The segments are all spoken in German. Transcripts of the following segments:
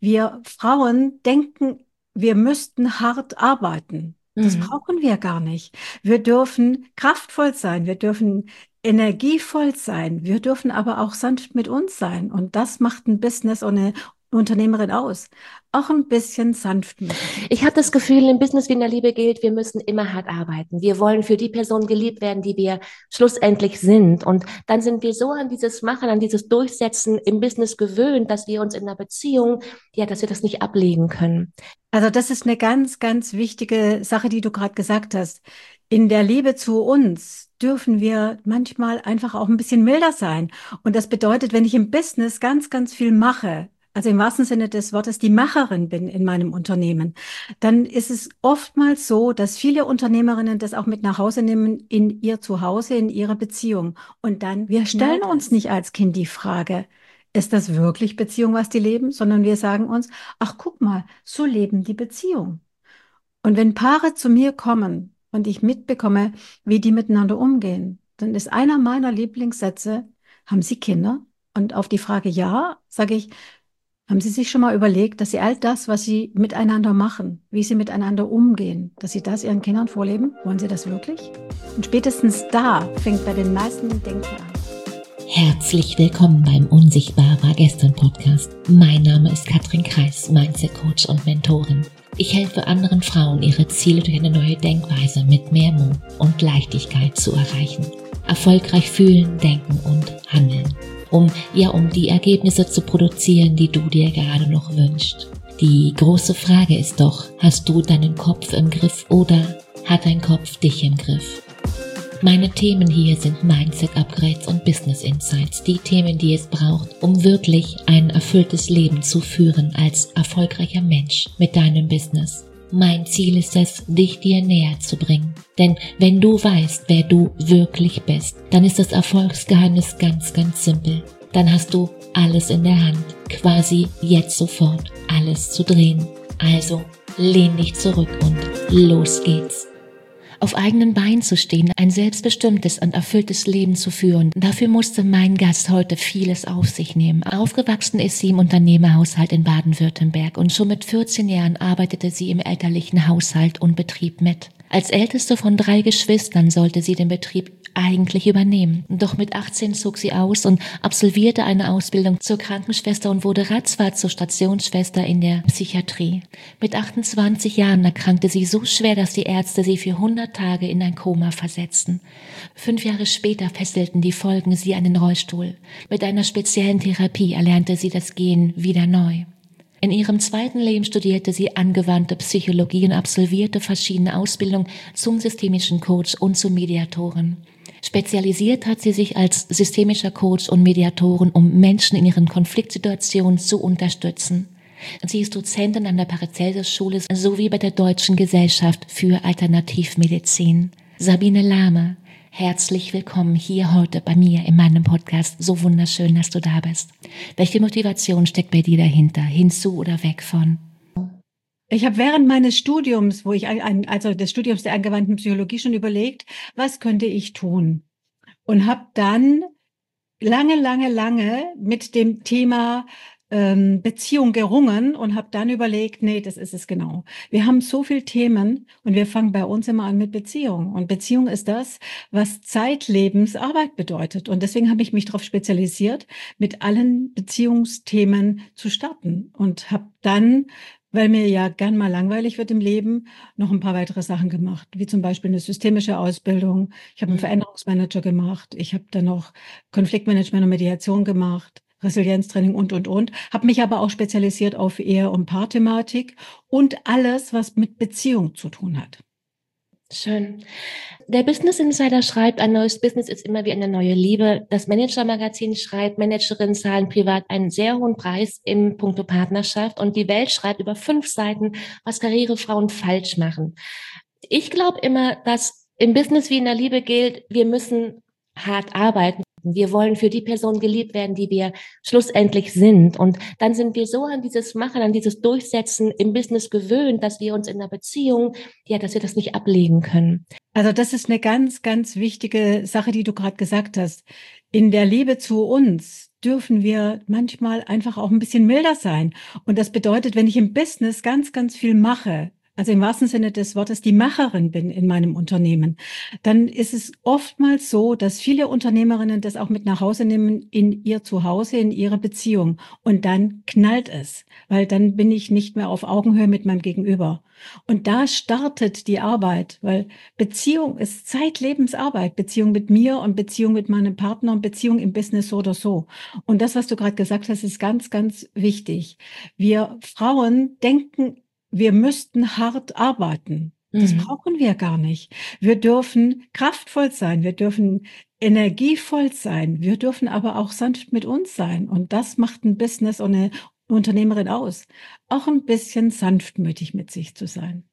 Wir Frauen denken, wir müssten hart arbeiten. Das Mhm. brauchen wir gar nicht. Wir dürfen kraftvoll sein, wir dürfen energievoll sein, wir dürfen aber auch sanft mit uns sein. Und das macht ein Business und eine Unternehmerin aus. Auch ein bisschen Sanftmütigkeit. Ich habe das Gefühl, im Business wie in der Liebe gilt, wir müssen immer hart arbeiten. Wir wollen für die Person geliebt werden, die wir schlussendlich sind. Und dann sind wir so an dieses Machen, an dieses Durchsetzen im Business gewöhnt, dass wir uns in einer Beziehung, ja, dass wir das nicht ablegen können. Also das ist eine ganz, ganz wichtige Sache, die du gerade gesagt hast. In der Liebe zu uns dürfen wir manchmal einfach auch ein bisschen milder sein. Und das bedeutet, wenn ich im Business ganz, ganz viel mache, also im wahrsten Sinne des Wortes die Macherin bin in meinem Unternehmen, dann ist es oftmals so, dass viele Unternehmerinnen das auch mit nach Hause nehmen in ihr Zuhause, in ihre Beziehung. Und dann, wir stellen uns nicht als Kind die Frage, ist das wirklich Beziehung, was die leben, sondern wir sagen uns, ach, guck mal, so leben die Beziehung. Und wenn Paare zu mir kommen und ich mitbekomme, wie die miteinander umgehen, dann ist einer meiner Lieblingssätze, haben Sie Kinder? Und auf die Frage ja, sage ich, haben Sie sich schon mal überlegt, dass Sie all das, was Sie miteinander machen, wie Sie miteinander umgehen, dass Sie das Ihren Kindern vorleben? Wollen Sie das wirklich? Und spätestens da fängt bei den meisten Denken an. Herzlich willkommen beim Unsichtbar war gestern Podcast. Mein Name ist Katrin Kreis, Mindset Coach und Mentorin. Ich helfe anderen Frauen, ihre Ziele durch eine neue Denkweise mit mehr Mut und Leichtigkeit zu erreichen. Erfolgreich fühlen, denken und handeln. Um die Ergebnisse zu produzieren, die du dir gerade noch wünschst. Die große Frage ist doch, hast du deinen Kopf im Griff oder hat dein Kopf dich im Griff? Meine Themen hier sind Mindset-Upgrades und Business Insights, die Themen, die es braucht, um wirklich ein erfülltes Leben zu führen als erfolgreicher Mensch mit deinem Business. Mein Ziel ist es, dich dir näher zu bringen. Denn wenn du weißt, wer du wirklich bist, dann ist das Erfolgsgeheimnis ganz, ganz simpel. Dann hast du alles in der Hand, quasi jetzt sofort alles zu drehen. Also lehn dich zurück und los geht's. Auf eigenen Beinen zu stehen, ein selbstbestimmtes und erfülltes Leben zu führen. Dafür musste mein Gast heute vieles auf sich nehmen. Aufgewachsen ist sie im Unternehmerhaushalt in Baden-Württemberg und schon mit 14 Jahren arbeitete sie im elterlichen Haushalt und Betrieb mit. Als älteste von 3 Geschwistern sollte sie den Betrieb eigentlich übernehmen. Doch mit 18 zog sie aus und absolvierte eine Ausbildung zur Krankenschwester und wurde ratzfatz zur Stationsschwester in der Psychiatrie. Mit 28 Jahren erkrankte sie so schwer, dass die Ärzte sie für 100 Tage in ein Koma versetzten. 5 Jahre später fesselten die Folgen sie an den Rollstuhl. Mit einer speziellen Therapie erlernte sie das Gehen wieder neu. In ihrem zweiten Leben studierte sie angewandte Psychologie und absolvierte verschiedene Ausbildungen zum systemischen Coach und zur Mediatorin. Spezialisiert hat sie sich als systemischer Coach und Mediatorin, um Menschen in ihren Konfliktsituationen zu unterstützen. Sie ist Dozentin an der Paracelsus-Schule sowie bei der Deutschen Gesellschaft für Alternativmedizin. Sabine Lahme, herzlich willkommen hier heute bei mir in meinem Podcast. So wunderschön, dass du da bist. Welche Motivation steckt bei dir dahinter? Hinzu oder weg von? Ich habe während meines Studiums, also des Studiums der angewandten Psychologie, schon überlegt, was könnte ich tun? Und habe dann lange mit dem Thema Beziehung gerungen und habe dann überlegt, nee, das ist es genau. Wir haben so viele Themen und wir fangen bei uns immer an mit Beziehung. Und Beziehung ist das, was zeitlebens Arbeit bedeutet. Und deswegen habe ich mich darauf spezialisiert, mit allen Beziehungsthemen zu starten und habe dann, weil mir ja gern mal langweilig wird im Leben, noch ein paar weitere Sachen gemacht, wie zum Beispiel eine systemische Ausbildung. Ich habe einen Veränderungsmanager gemacht. Ich habe dann noch Konfliktmanagement und Mediation gemacht, Resilienztraining und. Habe mich aber auch spezialisiert auf Ehe- und Paarthematik und alles, was mit Beziehung zu tun hat. Schön. Der Business Insider schreibt, ein neues Business ist immer wie eine neue Liebe. Das Manager-Magazin schreibt, Managerinnen zahlen privat einen sehr hohen Preis im Punkto Partnerschaft. Und die Welt schreibt über 5 Seiten, was Karrierefrauen falsch machen. Ich glaube immer, dass im Business wie in der Liebe gilt, wir müssen hart arbeiten. Wir wollen für die Person geliebt werden, die wir schlussendlich sind. Und dann sind wir so an dieses Machen, an dieses Durchsetzen im Business gewöhnt, dass wir uns in einer Beziehung, ja, dass wir das nicht ablegen können. Also das ist eine ganz, ganz wichtige Sache, die du gerade gesagt hast. In der Liebe zu uns dürfen wir manchmal einfach auch ein bisschen milder sein. Und das bedeutet, wenn ich im Business ganz, ganz viel mache, also im wahrsten Sinne des Wortes die Macherin bin in meinem Unternehmen, dann ist es oftmals so, dass viele Unternehmerinnen das auch mit nach Hause nehmen in ihr Zuhause, in ihre Beziehung. Und dann knallt es, weil dann bin ich nicht mehr auf Augenhöhe mit meinem Gegenüber. Und da startet die Arbeit, weil Beziehung ist Zeitlebensarbeit, Beziehung mit mir und Beziehung mit meinem Partner und Beziehung im Business so oder so. Und das, was du gerade gesagt hast, ist ganz, ganz wichtig. Wir Frauen denken, wir müssten hart arbeiten. Das brauchen wir gar nicht. Wir dürfen kraftvoll sein, wir dürfen energievoll sein, wir dürfen aber auch sanft mit uns sein. Und das macht ein Business und eine Unternehmerin aus, auch ein bisschen sanftmütig mit sich zu sein.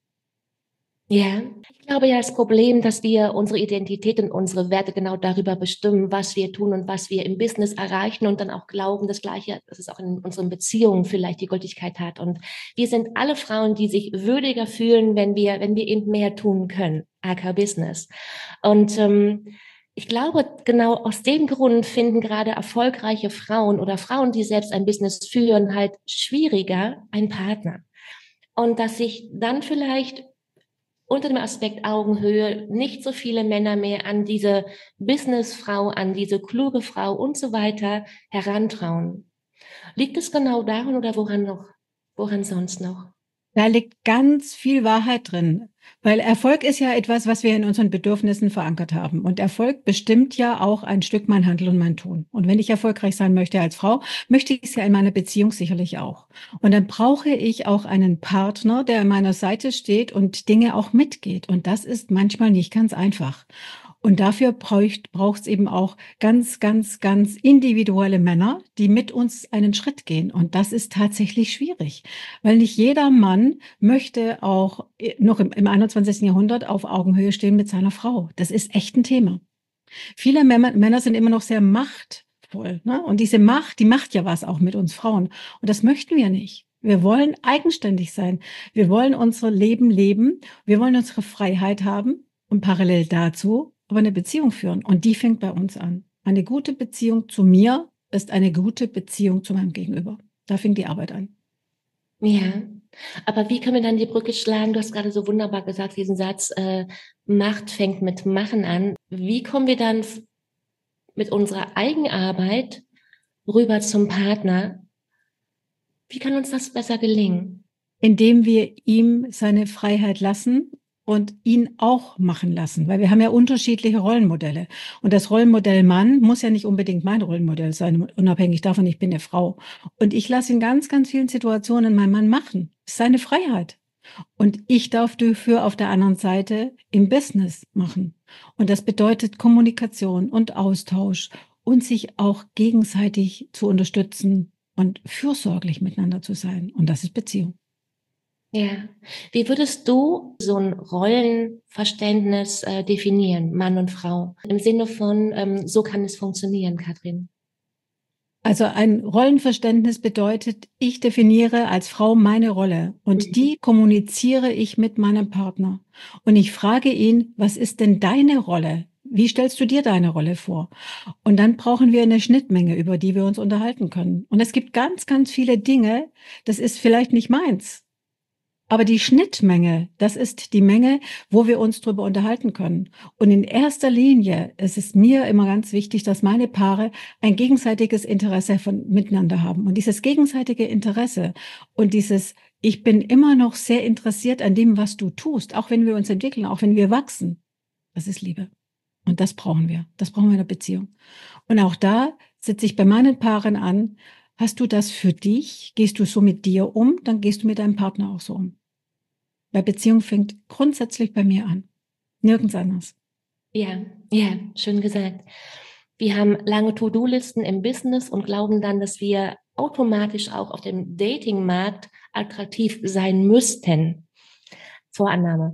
Ja, ich glaube ja, das Problem, dass wir unsere Identität und unsere Werte genau darüber bestimmen, was wir tun und was wir im Business erreichen und dann auch glauben, das Gleiche, dass es auch in unseren Beziehungen vielleicht die Gültigkeit hat. Und wir sind alle Frauen, die sich würdiger fühlen, wenn wir eben mehr tun können, aka Business. Und ich glaube, genau aus dem Grund finden gerade erfolgreiche Frauen oder Frauen, die selbst ein Business führen, halt schwieriger einen Partner. Und dass sich dann vielleicht unter dem Aspekt Augenhöhe nicht so viele Männer mehr an diese Businessfrau, an diese kluge Frau und so weiter herantrauen. Liegt es genau daran oder woran noch? Woran sonst noch? Da liegt ganz viel Wahrheit drin, weil Erfolg ist ja etwas, was wir in unseren Bedürfnissen verankert haben. Und Erfolg bestimmt ja auch ein Stück mein Handeln und mein Tun. Und wenn ich erfolgreich sein möchte als Frau, möchte ich es ja in meiner Beziehung sicherlich auch. Und dann brauche ich auch einen Partner, der an meiner Seite steht und Dinge auch mitgeht. Und das ist manchmal nicht ganz einfach. Und dafür braucht es eben auch ganz, ganz, ganz individuelle Männer, die mit uns einen Schritt gehen. Und das ist tatsächlich schwierig, weil nicht jeder Mann möchte auch noch im 21. Jahrhundert auf Augenhöhe stehen mit seiner Frau. Das ist echt ein Thema. Viele Männer sind immer noch sehr machtvoll, ne? Und diese Macht, die macht ja was auch mit uns Frauen. Und das möchten wir nicht. Wir wollen eigenständig sein. Wir wollen unser Leben leben. Wir wollen unsere Freiheit haben und parallel dazu aber eine Beziehung führen. Und die fängt bei uns an. Eine gute Beziehung zu mir ist eine gute Beziehung zu meinem Gegenüber. Da fängt die Arbeit an. Ja, aber wie können wir dann die Brücke schlagen? Du hast gerade so wunderbar gesagt, diesen Satz, Macht fängt mit Machen an. Wie kommen wir dann mit unserer Eigenarbeit rüber zum Partner? Wie kann uns das besser gelingen? Indem wir ihm seine Freiheit lassen und ihn auch machen lassen, weil wir haben ja unterschiedliche Rollenmodelle. Und das Rollenmodell Mann muss ja nicht unbedingt mein Rollenmodell sein, unabhängig davon, ich bin eine Frau. Und ich lasse in ganz, ganz vielen Situationen meinen Mann machen. Das ist seine Freiheit. Und ich darf dafür auf der anderen Seite im Business machen. Und das bedeutet Kommunikation und Austausch und sich auch gegenseitig zu unterstützen und fürsorglich miteinander zu sein. Und das ist Beziehung. Ja. Wie würdest du so ein Rollenverständnis definieren, Mann und Frau? Im Sinne von, so kann es funktionieren, Katrin. Also ein Rollenverständnis bedeutet, ich definiere als Frau meine Rolle und die kommuniziere ich mit meinem Partner. Und ich frage ihn, was ist denn deine Rolle? Wie stellst du dir deine Rolle vor? Und dann brauchen wir eine Schnittmenge, über die wir uns unterhalten können. Und es gibt ganz, ganz viele Dinge, das ist vielleicht nicht meins. Aber die Schnittmenge, das ist die Menge, wo wir uns drüber unterhalten können. Und in erster Linie ist es mir immer ganz wichtig, dass meine Paare ein gegenseitiges Interesse miteinander haben. Und dieses gegenseitige Interesse und dieses, ich bin immer noch sehr interessiert an dem, was du tust, auch wenn wir uns entwickeln, auch wenn wir wachsen, das ist Liebe. Und das brauchen wir. Das brauchen wir in der Beziehung. Und auch da sitze ich bei meinen Paaren an. Hast du das für dich? Gehst du so mit dir um? Dann gehst du mit deinem Partner auch so um. Weil Beziehung fängt grundsätzlich bei mir an. Nirgends anders. Ja, ja, schön gesagt. Wir haben lange To-Do-Listen im Business und glauben dann, dass wir automatisch auch auf dem Datingmarkt attraktiv sein müssten. Vorannahme.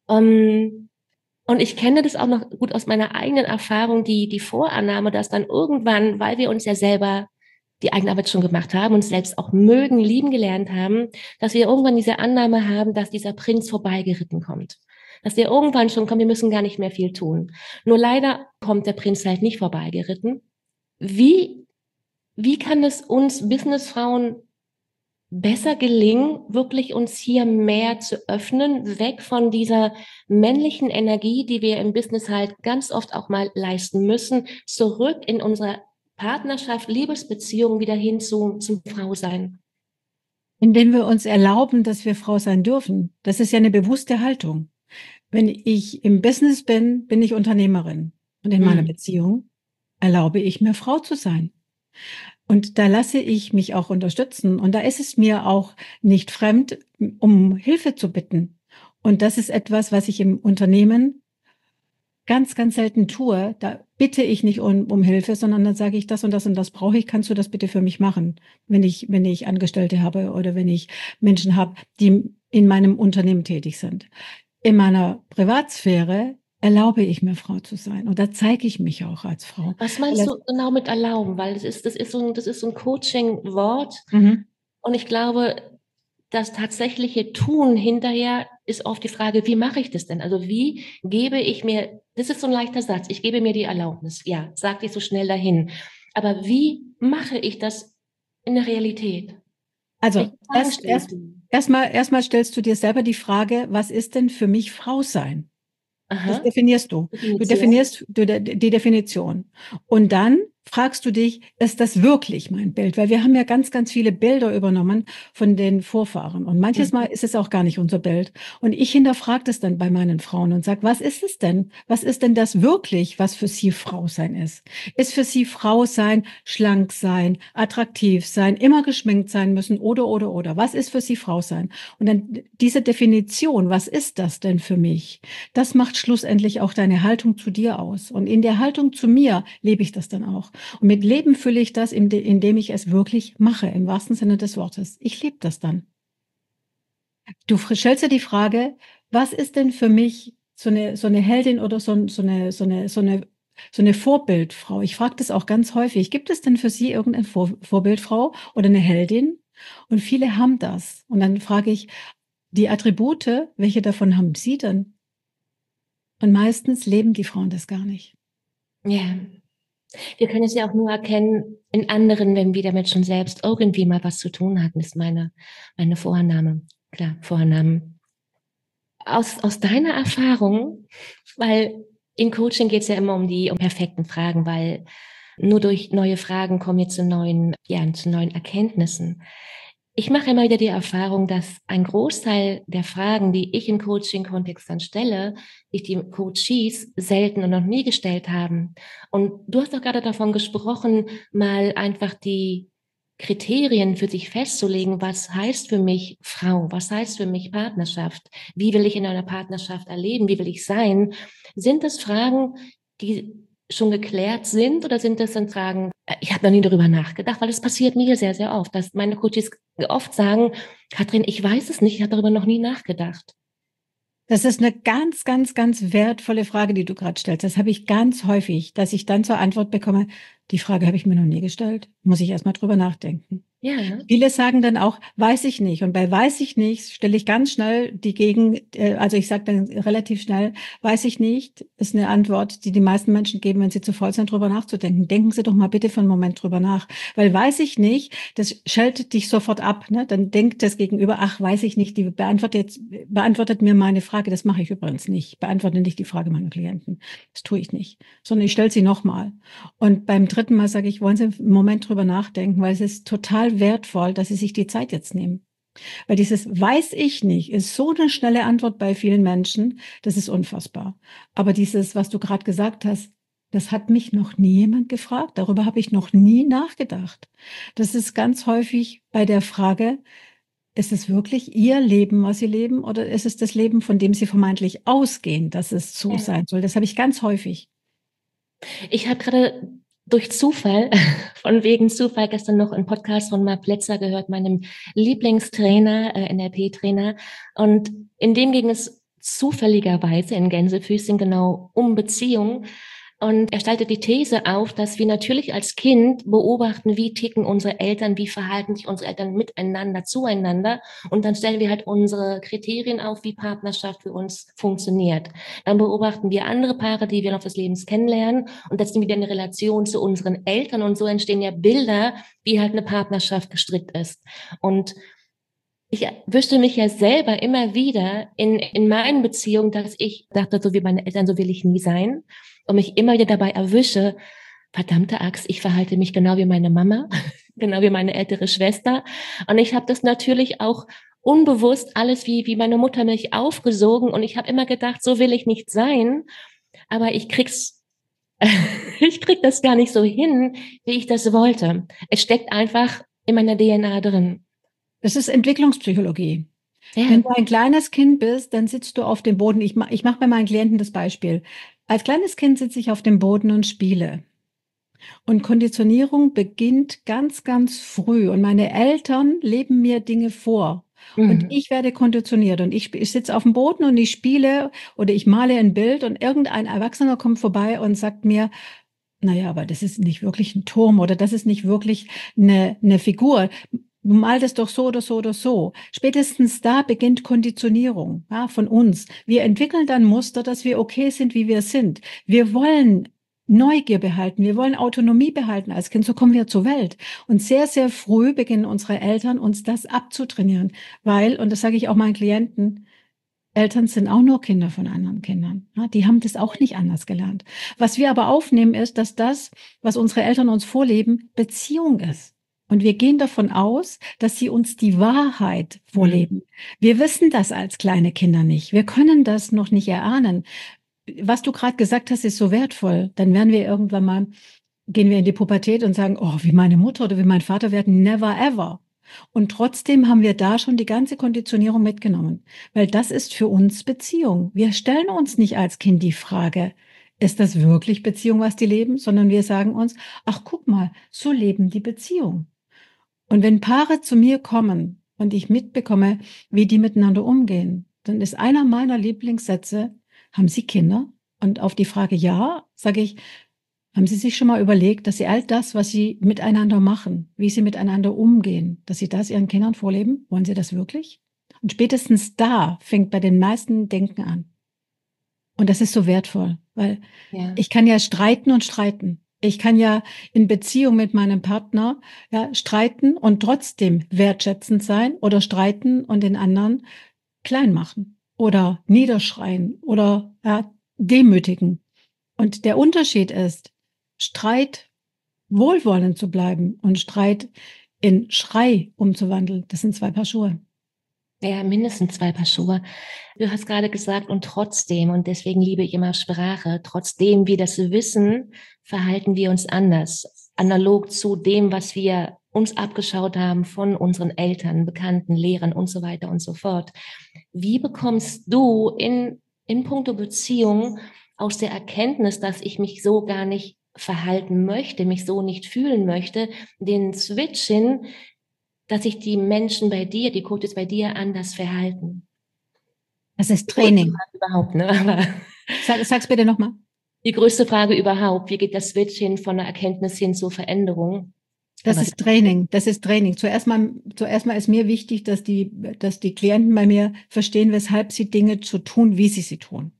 Und ich kenne das auch noch gut aus meiner eigenen Erfahrung, die Vorannahme, dass dann irgendwann, weil wir uns ja selber die eigene Arbeit schon gemacht haben, uns selbst auch mögen, lieben gelernt haben, dass wir irgendwann diese Annahme haben, dass dieser Prinz vorbeigeritten kommt. Dass wir irgendwann schon kommen, wir müssen gar nicht mehr viel tun. Nur leider kommt der Prinz halt nicht vorbeigeritten. Wie Wie kann es uns Businessfrauen besser gelingen, wirklich uns hier mehr zu öffnen, weg von dieser männlichen Energie, die wir im Business halt ganz oft auch mal leisten müssen, zurück in unsere Partnerschaft, Liebesbeziehung wieder hin zum Frausein? Indem wir uns erlauben, dass wir Frau sein dürfen. Das ist ja eine bewusste Haltung. Wenn ich im Business bin, bin ich Unternehmerin. Und in meiner Beziehung erlaube ich mir, Frau zu sein. Und da lasse ich mich auch unterstützen. Und da ist es mir auch nicht fremd, um Hilfe zu bitten. Und das ist etwas, was ich im Unternehmen ganz, ganz selten tue. Da bitte ich nicht um Hilfe, sondern dann sage ich, das und das brauche ich. Kannst du das bitte für mich machen? Wenn ich Angestellte habe oder wenn ich Menschen habe, die in meinem Unternehmen tätig sind. In meiner Privatsphäre erlaube ich mir, Frau zu sein. Und da zeige ich mich auch als Frau. Was meinst du genau mit erlauben? Weil das ist so ein Coaching-Wort. Und ich glaube, das tatsächliche Tun hinterher ist oft die Frage, wie mache ich das denn? Also wie gebe ich mir, das ist so ein leichter Satz, ich gebe mir die Erlaubnis. Ja, sag dich so schnell dahin. Aber wie mache ich das in der Realität? Also erstmal stellst du dir selber die Frage, was ist denn für mich Frau sein? Das definierst du. Du definierst die Definition. Und dann fragst du dich, ist das wirklich mein Bild? Weil wir haben ja ganz, ganz viele Bilder übernommen von den Vorfahren. Und manches Mal ist es auch gar nicht unser Bild. Und ich hinterfrage das dann bei meinen Frauen und sage, was ist es denn? Was ist denn das wirklich, was für sie Frau sein ist? Ist für sie Frau sein, schlank sein, attraktiv sein, immer geschminkt sein müssen oder? Was ist für sie Frau sein? Und dann diese Definition, was ist das denn für mich? Das macht schlussendlich auch deine Haltung zu dir aus. Und in der Haltung zu mir lebe ich das dann auch. Und mit Leben fülle ich das, indem ich es wirklich mache, im wahrsten Sinne des Wortes. Ich lebe das dann. Du stellst dir die Frage, was ist denn für mich so eine Heldin oder so eine Vorbildfrau? Ich frage das auch ganz häufig. Gibt es denn für Sie irgendeine Vorbildfrau oder eine Heldin? Und viele haben das. Und dann frage ich, die Attribute, welche davon haben Sie denn? Und meistens leben die Frauen das gar nicht. Ja. Wir können es ja auch nur erkennen in anderen, wenn wir damit schon selbst irgendwie mal was zu tun hatten, ist meine Vorannahme. Klar, Vornamen. Aus deiner Erfahrung, weil im Coaching geht es ja immer um perfekten Fragen, weil nur durch neue Fragen kommen wir zu neuen Erkenntnissen. Ich mache immer wieder die Erfahrung, dass ein Großteil der Fragen, die ich im Coaching-Kontext dann stelle, sich die Coaches selten und noch nie gestellt haben. Und du hast doch gerade davon gesprochen, mal einfach die Kriterien für sich festzulegen, was heißt für mich Frau, was heißt für mich Partnerschaft, wie will ich in einer Partnerschaft erleben, wie will ich sein? Sind das Fragen, die schon geklärt sind oder sind das dann Fragen, ich habe noch nie darüber nachgedacht, weil es passiert mir sehr, sehr oft, dass meine Coaches oft sagen, Katrin, ich weiß es nicht, ich habe darüber noch nie nachgedacht. Das ist eine ganz, ganz, ganz wertvolle Frage, die du gerade stellst. Das habe ich ganz häufig, dass ich dann zur Antwort bekomme, die Frage habe ich mir noch nie gestellt. Muss ich erstmal drüber nachdenken. Ja, ne? Viele sagen dann auch, weiß ich nicht. Und bei weiß ich nicht stelle ich ganz schnell also ich sage dann relativ schnell, weiß ich nicht, ist eine Antwort, die die meisten Menschen geben, wenn sie zu faul sind, drüber nachzudenken. Denken Sie doch mal bitte für einen Moment drüber nach. Weil weiß ich nicht, das schaltet dich sofort ab. Ne? Dann denkt das Gegenüber, ach, weiß ich nicht, die beantwortet mir meine Frage. Das mache ich übrigens nicht. Ich beantworte nicht die Frage meiner Klienten. Das tue ich nicht. Sondern ich stelle sie nochmal. Und beim dritten Mal sage ich, wollen Sie einen Moment drüber nachdenken, weil es ist total wertvoll, dass Sie sich die Zeit jetzt nehmen. Weil dieses weiß ich nicht ist so eine schnelle Antwort bei vielen Menschen, das ist unfassbar. Aber dieses, was du gerade gesagt hast, das hat mich noch nie jemand gefragt. Darüber habe ich noch nie nachgedacht. Das ist ganz häufig bei der Frage, ist es wirklich Ihr Leben, was Sie leben, oder ist es das Leben, von dem Sie vermeintlich ausgehen, dass es so sein soll? Das habe ich ganz häufig. Ich habe gerade durch Zufall, von wegen Zufall, gestern noch einen Podcast von Marc Plätzer gehört, meinem Lieblingstrainer, NLP-Trainer. Und in dem ging es zufälligerweise in Gänsefüßchen genau um Beziehungen. Und er stellte die These auf, dass wir natürlich als Kind beobachten, wie ticken unsere Eltern, wie verhalten sich unsere Eltern miteinander, zueinander. Und dann stellen wir halt unsere Kriterien auf, wie Partnerschaft für uns funktioniert. Dann beobachten wir andere Paare, die wir noch des Lebens kennenlernen und setzen wieder eine Relation zu unseren Eltern. Und so entstehen ja Bilder, wie halt eine Partnerschaft gestrickt ist. Und ich erwischte mich ja selber immer wieder in meinen Beziehungen, dass ich dachte, so wie meine Eltern, so will ich nie sein. Und mich immer wieder dabei erwische, verdammte Axt, ich verhalte mich genau wie meine Mama, genau wie meine ältere Schwester. Und ich habe das natürlich auch unbewusst alles wie meine Mutter mich aufgesogen. Und ich habe immer gedacht, so will ich nicht sein. Aber ich krieg's, ich krieg das gar nicht so hin, wie ich das wollte. Es steckt einfach in meiner DNA drin. Das ist Entwicklungspsychologie. Ja. Wenn du ein kleines Kind bist, dann sitzt du auf dem Boden. Ich mach bei meinen Klienten das Beispiel. Als kleines Kind sitze ich auf dem Boden und spiele. Und Konditionierung beginnt ganz, ganz früh. Und meine Eltern leben mir Dinge vor. Und ich werde konditioniert. Und ich sitze auf dem Boden und ich spiele oder ich male ein Bild und irgendein Erwachsener kommt vorbei und sagt mir, naja, aber das ist nicht wirklich ein Turm oder das ist nicht wirklich eine Figur. Du malst es doch so oder so oder so. Spätestens da beginnt Konditionierung, ja, von uns. Wir entwickeln dann Muster, dass wir okay sind, wie wir sind. Wir wollen Neugier behalten, wir wollen Autonomie behalten als Kind, so kommen wir zur Welt. Und sehr, sehr früh beginnen unsere Eltern uns das abzutrainieren, weil, und das sage ich auch meinen Klienten, Eltern sind auch nur Kinder von anderen Kindern. Ja, die haben das auch nicht anders gelernt. Was wir aber aufnehmen, ist, dass das, was unsere Eltern uns vorleben, Beziehung ist. Und wir gehen davon aus, dass sie uns die Wahrheit vorleben. Wir wissen das als kleine Kinder nicht. Wir können das noch nicht erahnen. Was du gerade gesagt hast, ist so wertvoll. Dann werden wir irgendwann mal, gehen wir in die Pubertät und sagen, oh, wie meine Mutter oder wie mein Vater werden, never ever. Und trotzdem haben wir da schon die ganze Konditionierung mitgenommen, weil das ist für uns Beziehung. Wir stellen uns nicht als Kind die Frage, ist das wirklich Beziehung, was die leben, sondern wir sagen uns, ach guck mal, so leben die Beziehung. Und wenn Paare zu mir kommen und ich mitbekomme, wie die miteinander umgehen, dann ist einer meiner Lieblingssätze, haben Sie Kinder? Und auf die Frage ja, sage ich, haben Sie sich schon mal überlegt, dass Sie all das, was Sie miteinander machen, wie Sie miteinander umgehen, dass Sie das Ihren Kindern vorleben? Wollen Sie das wirklich? Und spätestens da fängt bei den meisten Denken an. Und das ist so wertvoll, weil ich kann ja streiten und streiten. Ich kann ja in Beziehung mit meinem Partner ja, streiten und trotzdem wertschätzend sein oder streiten und den anderen klein machen oder niederschreien oder ja, demütigen. Und der Unterschied ist, Streit wohlwollend zu bleiben und Streit in Schrei umzuwandeln. Das sind zwei Paar Schuhe. Ja, mindestens zwei Paar Schuhe. Du hast gerade gesagt, und trotzdem, und deswegen liebe ich immer Sprache, trotzdem wir das wissen, verhalten wir uns anders. Analog zu dem, was wir uns abgeschaut haben von unseren Eltern, Bekannten, Lehrern und so weiter und so fort. Wie bekommst du in puncto Beziehung aus der Erkenntnis, dass ich mich so gar nicht verhalten möchte, mich so nicht fühlen möchte, den Switch hin, dass sich die Menschen bei dir, die Coaches bei dir anders verhalten? Das ist Training. Überhaupt, ne? Aber Sag's bitte nochmal. die größte Frage überhaupt, wie geht das Switch hin von der Erkenntnis hin zur Veränderung? Das ist Training. Das ist Training. Zuerst mal ist mir wichtig, dass die Klienten bei mir verstehen, weshalb sie Dinge so tun, wie sie sie tun.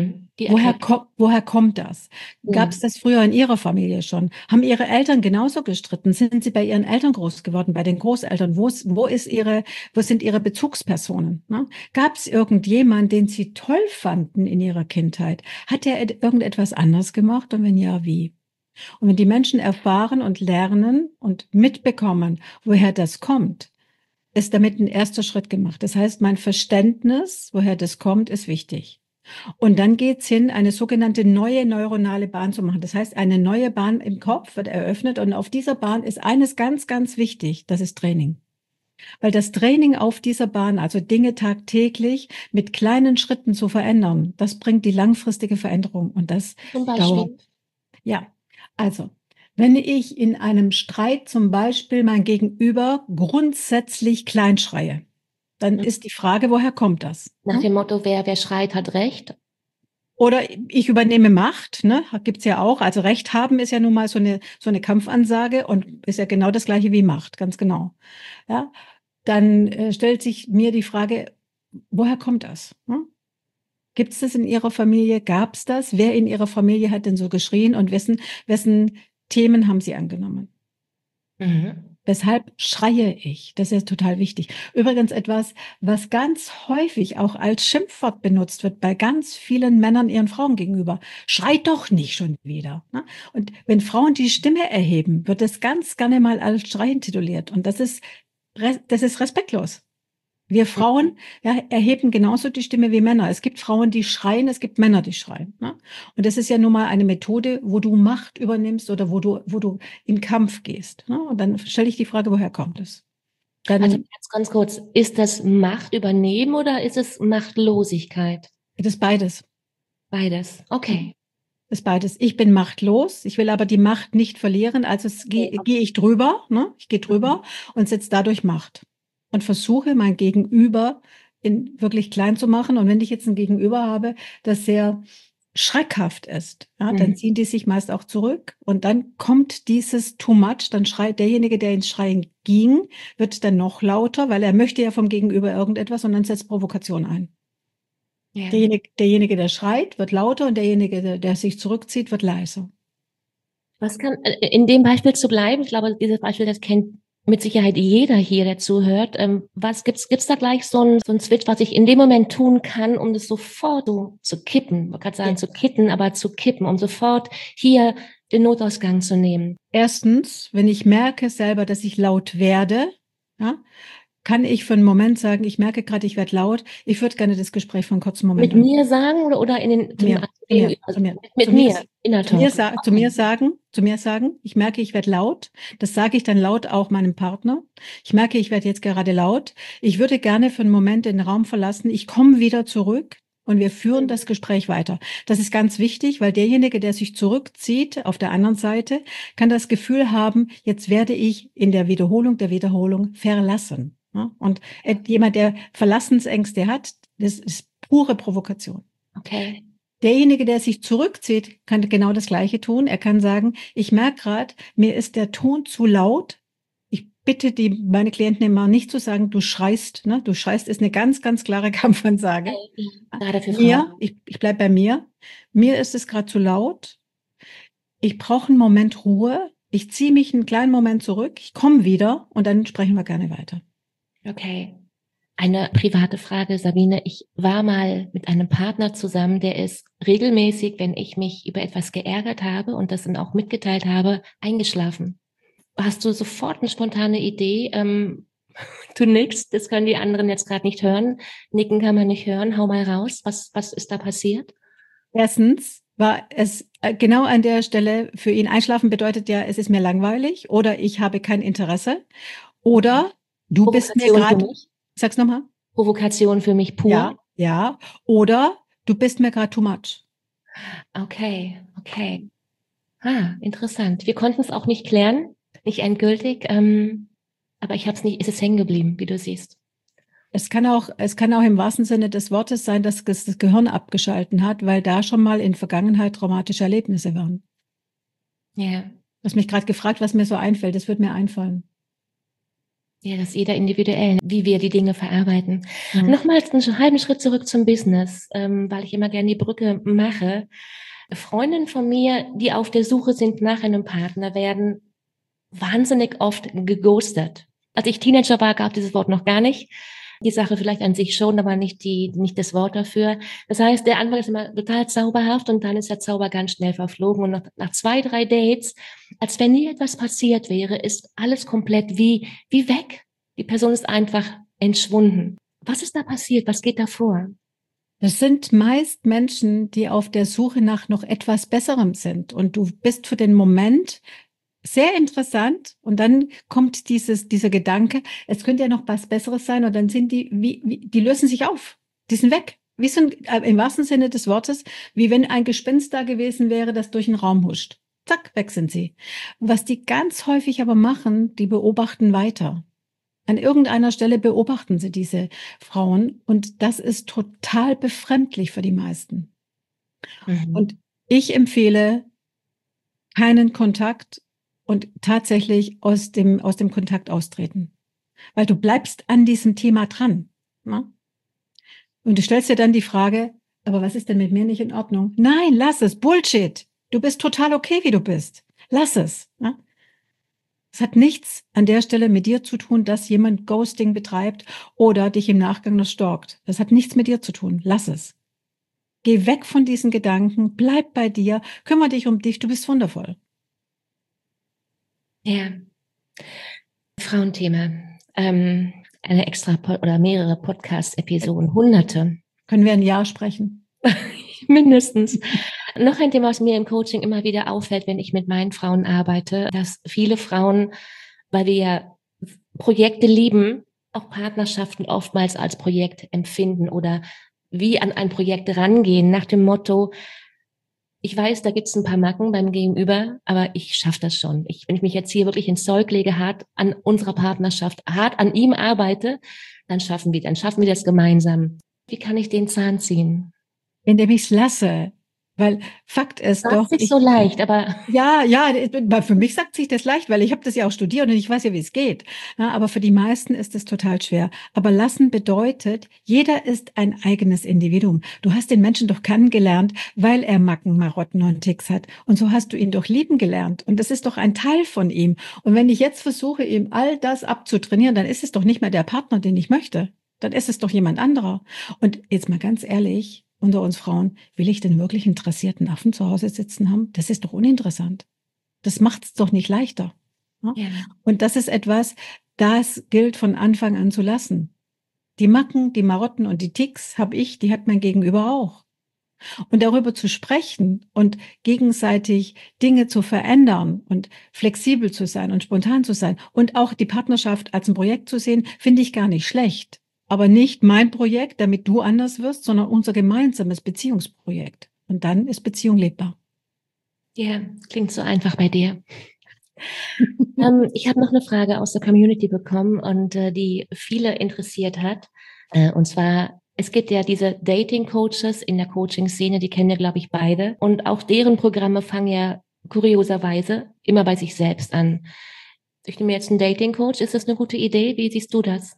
Woher kommt das? Gab es das früher in Ihrer Familie schon? Haben Ihre Eltern genauso gestritten? Sind Sie bei Ihren Eltern groß geworden, bei den Großeltern? Wo sind Ihre Bezugspersonen? Ne? Gab es irgendjemand, den Sie toll fanden in Ihrer Kindheit? Hat der irgendetwas anders gemacht? Und wenn ja, wie? Und wenn die Menschen erfahren und lernen und mitbekommen, woher das kommt, ist damit ein erster Schritt gemacht. Das heißt, mein Verständnis, woher das kommt, ist wichtig. Und dann geht's hin, eine sogenannte neue neuronale Bahn zu machen. Das heißt, eine neue Bahn im Kopf wird eröffnet und auf dieser Bahn ist eines ganz, ganz wichtig, das ist Training. Weil das Training auf dieser Bahn, also Dinge tagtäglich mit kleinen Schritten zu verändern, das bringt die langfristige Veränderung und das dauert. Ja, also wenn ich in einem Streit zum Beispiel mein Gegenüber grundsätzlich kleinschreie, dann ist die Frage, woher kommt das? Nach dem Motto, wer schreit, hat Recht? Oder ich übernehme Macht, ne? Gibt's ja auch. Also Recht haben ist ja nun mal so eine Kampfansage und ist ja genau das Gleiche wie Macht, ganz genau. Ja? Dann stellt sich mir die Frage, woher kommt das? Ne? Gibt es das in Ihrer Familie? Gab es das? Wer in Ihrer Familie hat denn so geschrien und wessen Themen haben Sie angenommen? Mhm. Weshalb schreie ich? Das ist total wichtig. Übrigens etwas, was ganz häufig auch als Schimpfwort benutzt wird bei ganz vielen Männern ihren Frauen gegenüber. Schreit doch nicht schon wieder. Ne? Und wenn Frauen die Stimme erheben, wird es ganz gerne mal als Schreien tituliert. Und das ist respektlos. Wir Frauen erheben genauso die Stimme wie Männer. Es gibt Frauen, die schreien, es gibt Männer, die schreien. Ne? Und das ist ja nun mal eine Methode, wo du Macht übernimmst oder wo du in Kampf gehst. Ne? Und dann stelle ich die Frage, woher kommt es? Dann Also ganz kurz, ist das Macht übernehmen oder ist es Machtlosigkeit? ist es beides. Beides. Okay. Das ist beides. Ich bin machtlos, ich will aber die Macht nicht verlieren, also gehe ich drüber, ne? Ich gehe drüber und setze dadurch Macht und versuche mein Gegenüber wirklich klein zu machen. Und wenn ich jetzt ein Gegenüber habe, das sehr schreckhaft ist, ja, dann ziehen die sich meist auch zurück und dann kommt dieses too much, dann schreit derjenige, der ins Schreien ging, wird dann noch lauter, weil er möchte ja vom Gegenüber irgendetwas und dann setzt Provokation ein. Ja. Derjenige, der schreit, wird lauter und derjenige, der sich zurückzieht, wird leiser. Was kann, in dem Beispiel zu bleiben, ich glaube, dieses Beispiel, das kennt mit Sicherheit jeder hier, der zuhört. Was gibt's da gleich so ein Switch, was ich in dem Moment tun kann, um das sofort so zu kippen? Ich wollte gerade sagen, zu kitten, aber zu kippen, um sofort hier den Notausgang zu nehmen. Erstens, wenn ich merke selber, dass ich laut werde, ja, kann ich für einen Moment sagen, ich merke gerade, ich werde laut, ich würde gerne das Gespräch für einen kurzen Moment Mit mir sagen oder in den, zu mir, Inner zu mir, Talk. zu mir sagen, ich merke, ich werde laut. Das sage ich dann laut auch meinem Partner. Ich merke, ich werde jetzt gerade laut. Ich würde gerne für einen Moment den Raum verlassen. Ich komme wieder zurück und wir führen das Gespräch weiter. Das ist ganz wichtig, weil derjenige, der sich zurückzieht auf der anderen Seite, kann das Gefühl haben, jetzt werde ich in der Wiederholung verlassen. Ja? Und jemand, der Verlassensängste hat, das ist pure Provokation. Okay. Derjenige, der sich zurückzieht, kann genau das Gleiche tun. Er kann sagen, ich merke gerade, mir ist der Ton zu laut. Ich bitte meine Klienten immer nicht zu sagen, du schreist. Ne? Du schreist ist eine ganz, ganz klare Kampfansage. Gerade für Frauen. Ich bleibe bei mir. Mir ist es gerade zu laut. Ich brauche einen Moment Ruhe. Ich ziehe mich einen kleinen Moment zurück. Ich komme wieder und dann sprechen wir gerne weiter. Okay. Eine private Frage, Sabine. Ich war mal mit einem Partner zusammen, der ist regelmäßig, wenn ich mich über etwas geärgert habe und das dann auch mitgeteilt habe, eingeschlafen. Hast du sofort eine spontane Idee? Du nickst, das können die anderen jetzt gerade nicht hören. Nicken kann man nicht hören. Hau mal raus. Was ist da passiert? Erstens war es genau an der Stelle für ihn einschlafen bedeutet ja, es ist mir langweilig oder ich habe kein Interesse oder du bist mir gerade, sag's nochmal. Provokation für mich pur. Ja. Oder du bist mir gerade too much. Okay. Interessant. Wir konnten es auch nicht klären, nicht endgültig, aber ich habe es nicht, ist es hängen geblieben, wie du siehst. Es kann auch im wahrsten Sinne des Wortes sein, dass das Gehirn abgeschalten hat, weil da schon mal in Vergangenheit traumatische Erlebnisse waren. Ja. Du hast mich gerade gefragt, was mir so einfällt. Das wird mir einfallen. Ja, das ist jeder individuell, wie wir die Dinge verarbeiten. Nochmals einen halben Schritt zurück zum Business, weil ich immer gerne die Brücke mache. Freundinnen von mir, die auf der Suche sind nach einem Partner, werden wahnsinnig oft geghostet. Als ich Teenager war, gab dieses Wort noch gar nicht. Die Sache vielleicht an sich schon, aber nicht das Wort dafür. Das heißt, der Anfang ist immer total zauberhaft und dann ist der Zauber ganz schnell verflogen und nach 2, 3 Dates, als wenn nie etwas passiert wäre, ist alles komplett wie weg. Die Person ist einfach entschwunden. Was ist da passiert? Was geht da vor? Das sind meist Menschen, die auf der Suche nach noch etwas Besserem sind und du bist für den Moment sehr interessant und dann kommt dieser Gedanke, es könnte ja noch was Besseres sein und dann sind die lösen sich auf, die sind weg. Wie so im wahrsten Sinne des Wortes, wie wenn ein Gespenst da gewesen wäre, das durch den Raum huscht. Zack, weg sind sie. Was die ganz häufig aber machen, die beobachten weiter. An irgendeiner Stelle beobachten sie diese Frauen und das ist total befremdlich für die meisten. Und ich empfehle keinen Kontakt und tatsächlich aus dem Kontakt austreten. Weil du bleibst an diesem Thema dran. Ne? Und du stellst dir dann die Frage, aber was ist denn mit mir nicht in Ordnung? Nein, lass es. Bullshit. Du bist total okay, wie du bist. Lass es. Ne? Es hat nichts an der Stelle mit dir zu tun, dass jemand Ghosting betreibt oder dich im Nachgang noch stalkt. Das hat nichts mit dir zu tun. Lass es. Geh weg von diesen Gedanken, bleib bei dir, kümmere dich um dich, du bist wundervoll. Ja. Frauenthema. Eine extra oder mehrere Podcast-Episoden, Hunderte. Können wir ein Jahr sprechen? Mindestens. Noch ein Thema, was mir im Coaching immer wieder auffällt, wenn ich mit meinen Frauen arbeite, dass viele Frauen, weil wir ja Projekte lieben, auch Partnerschaften oftmals als Projekt empfinden oder wie an ein Projekt rangehen, nach dem Motto, ich weiß, da gibt es ein paar Macken beim Gegenüber, aber ich schaffe das schon. Wenn ich mich jetzt hier wirklich ins Zeug lege, hart an unserer Partnerschaft, hart an ihm arbeite, dann schaffen wir das gemeinsam. Wie kann ich den Zahn ziehen? Indem ich es lasse. Weil Fakt ist das doch... ist so leicht, aber... Ja, für mich sagt sich das leicht, weil ich habe das ja auch studiert und ich weiß ja, wie es geht. Ja, aber für die meisten ist es total schwer. Aber lassen bedeutet, jeder ist ein eigenes Individuum. Du hast den Menschen doch kennengelernt, weil er Macken, Marotten und Ticks hat. Und so hast du ihn doch lieben gelernt. Und das ist doch ein Teil von ihm. Und wenn ich jetzt versuche, ihm all das abzutrainieren, dann ist es doch nicht mehr der Partner, den ich möchte. Dann ist es doch jemand anderer. Und jetzt mal ganz ehrlich, unter uns Frauen, will ich denn wirklich einen interessierten Affen zu Hause sitzen haben? Das ist doch uninteressant. Das macht es doch nicht leichter. Ja? Ja. Und das ist etwas, das gilt von Anfang an zu lassen. Die Macken, die Marotten und die Ticks habe ich, die hat mein Gegenüber auch. Und darüber zu sprechen und gegenseitig Dinge zu verändern und flexibel zu sein und spontan zu sein und auch die Partnerschaft als ein Projekt zu sehen, finde ich gar nicht schlecht. Aber nicht mein Projekt, damit du anders wirst, sondern unser gemeinsames Beziehungsprojekt. Und dann ist Beziehung lebbar. Ja, klingt so einfach bei dir. Ich habe noch eine Frage aus der Community bekommen und die viele interessiert hat. Und zwar, es gibt ja diese Dating-Coaches in der Coaching-Szene, die kennen ja, glaube ich, beide. Und auch deren Programme fangen ja kurioserweise immer bei sich selbst an. Ich nehme jetzt einen Dating-Coach. Ist das eine gute Idee? Wie siehst du das?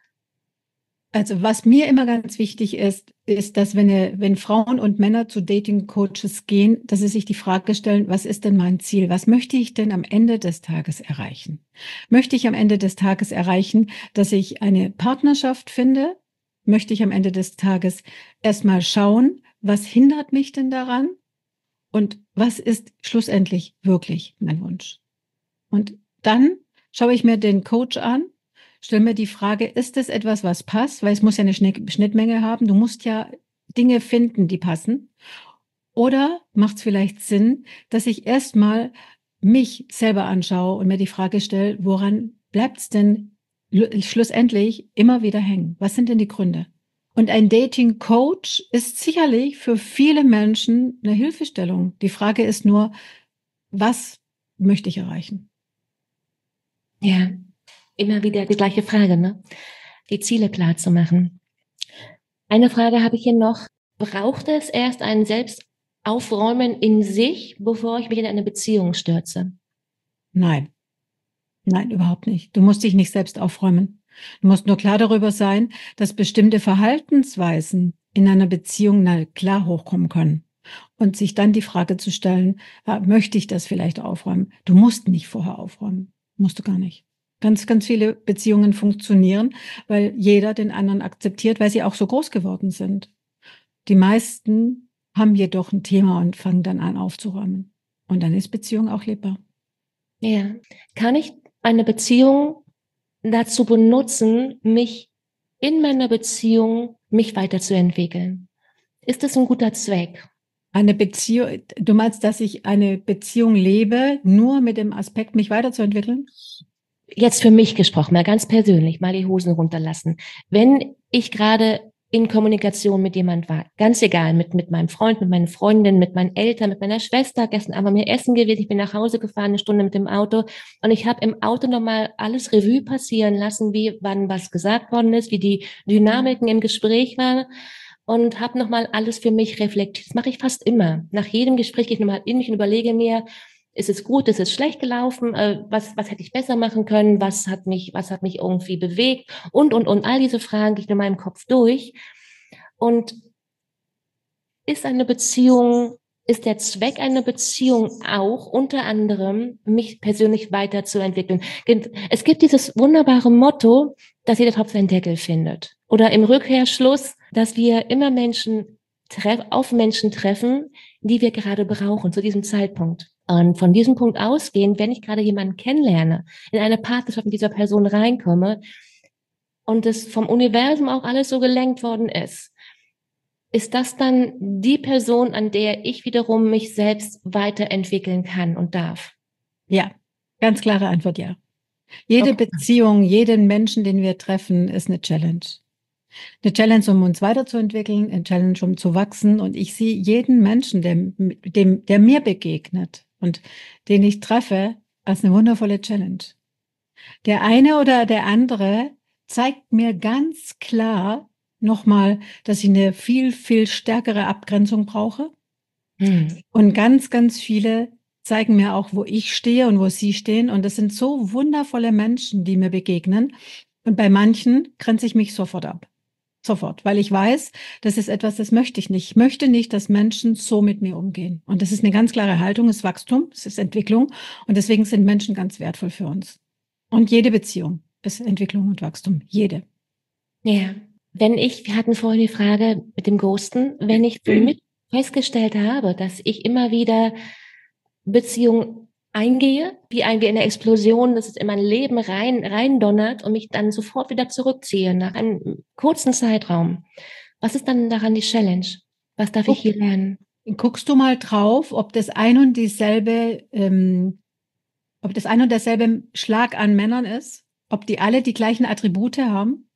Also was mir immer ganz wichtig ist, dass wenn Frauen und Männer zu Dating-Coaches gehen, dass sie sich die Frage stellen, was ist denn mein Ziel? Was möchte ich denn am Ende des Tages erreichen? Möchte ich am Ende des Tages erreichen, dass ich eine Partnerschaft finde? Möchte ich am Ende des Tages erstmal schauen, was hindert mich denn daran? Und was ist schlussendlich wirklich mein Wunsch? Und dann schaue ich mir den Coach an, stell mir die Frage, ist das etwas, was passt? Weil es muss ja eine Schnittmenge haben. Du musst ja Dinge finden, die passen. Oder macht es vielleicht Sinn, dass ich erstmal mich selber anschaue und mir die Frage stelle, woran bleibt es denn schlussendlich immer wieder hängen? Was sind denn die Gründe? Und ein Dating-Coach ist sicherlich für viele Menschen eine Hilfestellung. Die Frage ist nur, was möchte ich erreichen? Ja, immer wieder die gleiche Frage, ne? Die Ziele klar zu machen. Eine Frage habe ich hier noch. Braucht es erst ein Selbstaufräumen in sich, bevor ich mich in eine Beziehung stürze? Nein. Nein, überhaupt nicht. Du musst dich nicht selbst aufräumen. Du musst nur klar darüber sein, dass bestimmte Verhaltensweisen in einer Beziehung klar hochkommen können. Und sich dann die Frage zu stellen, möchte ich das vielleicht aufräumen? Du musst nicht vorher aufräumen. Musst du gar nicht. Ganz, ganz viele Beziehungen funktionieren, weil jeder den anderen akzeptiert, weil sie auch so groß geworden sind. Die meisten haben jedoch ein Thema und fangen dann an aufzuräumen. Und dann ist Beziehung auch lebbar. Ja. Kann ich eine Beziehung dazu benutzen, mich in meiner Beziehung weiterzuentwickeln? Ist das ein guter Zweck? Eine Beziehung, du meinst, dass ich eine Beziehung lebe, nur mit dem Aspekt, mich weiterzuentwickeln? Jetzt für mich gesprochen, mal ganz persönlich, mal die Hosen runterlassen. Wenn ich gerade in Kommunikation mit jemand war, ganz egal, mit meinem Freund, mit meinen Freundinnen, mit meinen Eltern, mit meiner Schwester, gestern Abend mir essen gewesen, ich bin nach Hause gefahren, 1 Stunde mit dem Auto und ich habe im Auto nochmal alles Revue passieren lassen, wie wann was gesagt worden ist, wie die Dynamiken im Gespräch waren und habe nochmal alles für mich reflektiert. Das mache ich fast immer. Nach jedem Gespräch gehe ich nochmal in mich und überlege mir, ist es gut, ist es schlecht gelaufen, was hätte ich besser machen können, was hat mich irgendwie bewegt und all diese Fragen gehe ich in meinem Kopf durch. Und ist der Zweck einer Beziehung auch unter anderem, mich persönlich weiterzuentwickeln? Es gibt dieses wunderbare Motto, dass jeder Topf seinen Deckel findet. Oder im Rückkehrschluss, dass wir immer auf Menschen treffen, die wir gerade brauchen zu diesem Zeitpunkt. Und von diesem Punkt ausgehend, wenn ich gerade jemanden kennenlerne, in eine Partnerschaft mit dieser Person reinkomme und es vom Universum auch alles so gelenkt worden ist das dann die Person, an der ich wiederum mich selbst weiterentwickeln kann und darf? Ja, ganz klare Antwort, ja. Jede Beziehung, jeden Menschen, den wir treffen, ist eine Challenge. Eine Challenge, um uns weiterzuentwickeln, eine Challenge, um zu wachsen. Und ich sehe jeden Menschen, der mir begegnet und den ich treffe, als eine wundervolle Challenge. Der eine oder der andere zeigt mir ganz klar nochmal, dass ich eine viel, viel stärkere Abgrenzung brauche. Und ganz, ganz viele zeigen mir auch, wo ich stehe und wo sie stehen. Und das sind so wundervolle Menschen, die mir begegnen. Und bei manchen grenze ich mich sofort ab. Sofort, weil ich weiß, das ist etwas, das möchte ich nicht. Ich möchte nicht, dass Menschen so mit mir umgehen. Und das ist eine ganz klare Haltung, es ist Wachstum, es ist Entwicklung. Und deswegen sind Menschen ganz wertvoll für uns. Und jede Beziehung ist Entwicklung und Wachstum. Jede. Ja. Wir hatten vorhin die Frage mit dem Ghosten, wenn ich für mich festgestellt habe, dass ich immer wieder Beziehungen eingehe, wie eine Explosion, dass es in mein Leben rein donnert und mich dann sofort wieder zurückziehe nach einem kurzen Zeitraum. Was ist dann daran die Challenge? Was darf ich hier lernen? Guckst du mal drauf, ob das ein und derselbe Schlag an Männern ist? Ob die alle die gleichen Attribute haben?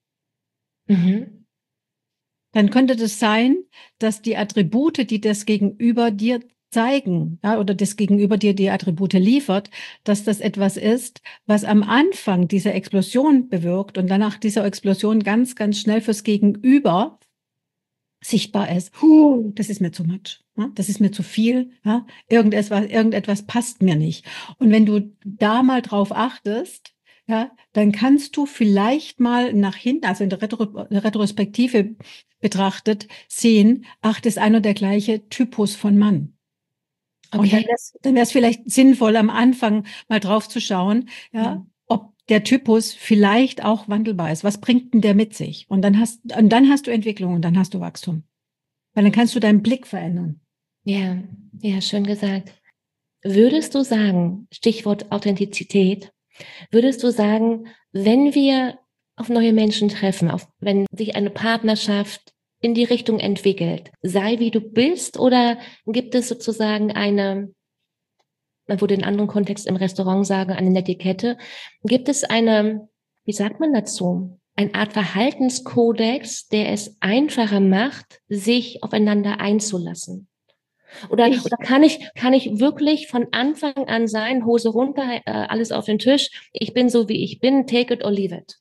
Mhm. Dann könnte das sein, dass die Attribute, die das Gegenüber dir zeigen, ja, oder das Gegenüber dir die Attribute liefert, dass das etwas ist, was am Anfang dieser Explosion bewirkt und danach dieser Explosion ganz, ganz schnell fürs Gegenüber sichtbar ist. Das ist mir zu much. Ja, das ist mir zu viel. Ja, irgendetwas passt mir nicht. Und wenn du da mal drauf achtest, ja, dann kannst du vielleicht mal nach hinten, also in der Retrospektive betrachtet, sehen, ach, das ist ein und der gleiche Typus von Mann. Okay. Und dann wäre es vielleicht sinnvoll, am Anfang mal drauf zu schauen, ja, ob der Typus vielleicht auch wandelbar ist. Was bringt denn der mit sich? Und dann hast du Entwicklung und dann hast du Wachstum. Weil dann kannst du deinen Blick verändern. Ja, ja, schön gesagt. Würdest du sagen, Stichwort Authentizität, würdest du sagen, wenn wir auf neue Menschen treffen, wenn sich eine Partnerschaft in die Richtung entwickelt, sei wie du bist, oder gibt es sozusagen man würde in einem anderen Kontext im Restaurant sagen, eine Netiquette, gibt es wie sagt man dazu, eine Art Verhaltenskodex, der es einfacher macht, sich aufeinander einzulassen? Oder kann ich wirklich von Anfang an sein, Hose runter, alles auf den Tisch, ich bin so, wie ich bin, take it or leave it?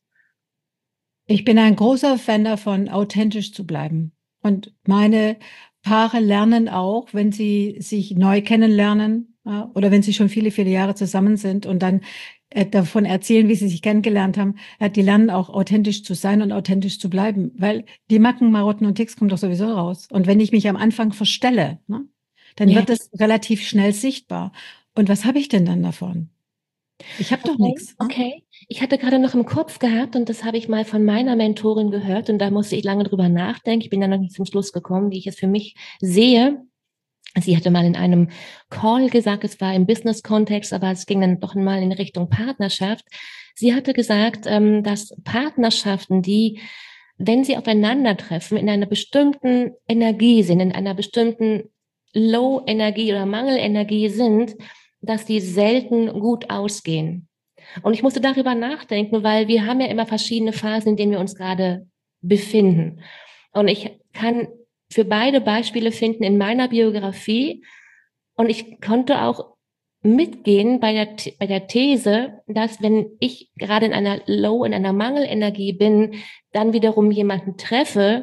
Ich bin ein großer Fan davon, authentisch zu bleiben. Und meine Paare lernen auch, wenn sie sich neu kennenlernen, ja, oder wenn sie schon viele, viele Jahre zusammen sind und dann davon erzählen, wie sie sich kennengelernt haben, ja, die lernen auch authentisch zu sein und authentisch zu bleiben, weil die Macken, Marotten und Ticks kommen doch sowieso raus. Und wenn ich mich am Anfang verstelle, ne, dann wird es relativ schnell sichtbar. Und was habe ich denn dann davon? Ich habe doch nichts. Okay, ich hatte gerade noch im Kopf gehabt, und das habe ich mal von meiner Mentorin gehört, und da musste ich lange drüber nachdenken. Ich bin dann noch nicht zum Schluss gekommen, wie ich es für mich sehe. Sie hatte mal in einem Call gesagt, es war im Business-Kontext, aber es ging dann doch mal in Richtung Partnerschaft. Sie hatte gesagt, dass Partnerschaften, die, wenn sie aufeinandertreffen, in einer bestimmten Energie sind, in einer bestimmten Low-Energie oder Mangelenergie sind, dass die selten gut ausgehen. Und ich musste darüber nachdenken, weil wir haben ja immer verschiedene Phasen, in denen wir uns gerade befinden. Und ich kann für beide Beispiele finden in meiner Biografie. Und ich konnte auch mitgehen bei der These, dass wenn ich gerade in einer Mangelenergie bin, dann wiederum jemanden treffe,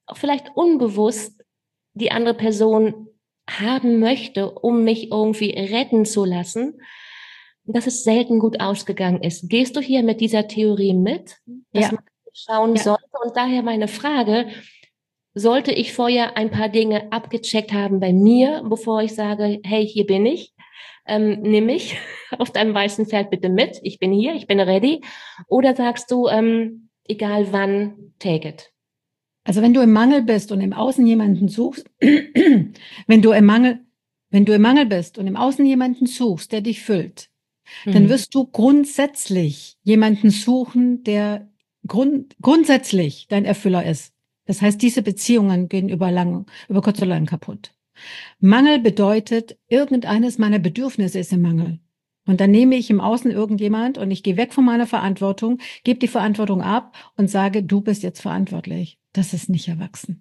auch vielleicht unbewusst die andere Person haben möchte, um mich irgendwie retten zu lassen, dass es selten gut ausgegangen ist. Gehst du hier mit dieser Theorie mit, dass man schauen sollte? Und daher meine Frage, sollte ich vorher ein paar Dinge abgecheckt haben bei mir, bevor ich sage, hey, hier bin ich, nimm mich auf deinem weißen Pferd bitte mit, ich bin hier, ich bin ready? Oder sagst du, egal wann, take it? Also wenn du im Mangel bist und im Außen jemanden suchst, wenn du im Mangel bist und im Außen jemanden suchst, der dich füllt, dann wirst du grundsätzlich jemanden suchen, der grundsätzlich dein Erfüller ist. Das heißt, diese Beziehungen gehen über kurz oder lang kaputt. Mangel bedeutet, irgendeines meiner Bedürfnisse ist im Mangel. Und dann nehme ich im Außen irgendjemand und ich gehe weg von meiner Verantwortung, gebe die Verantwortung ab und sage, du bist jetzt verantwortlich. Das ist nicht erwachsen.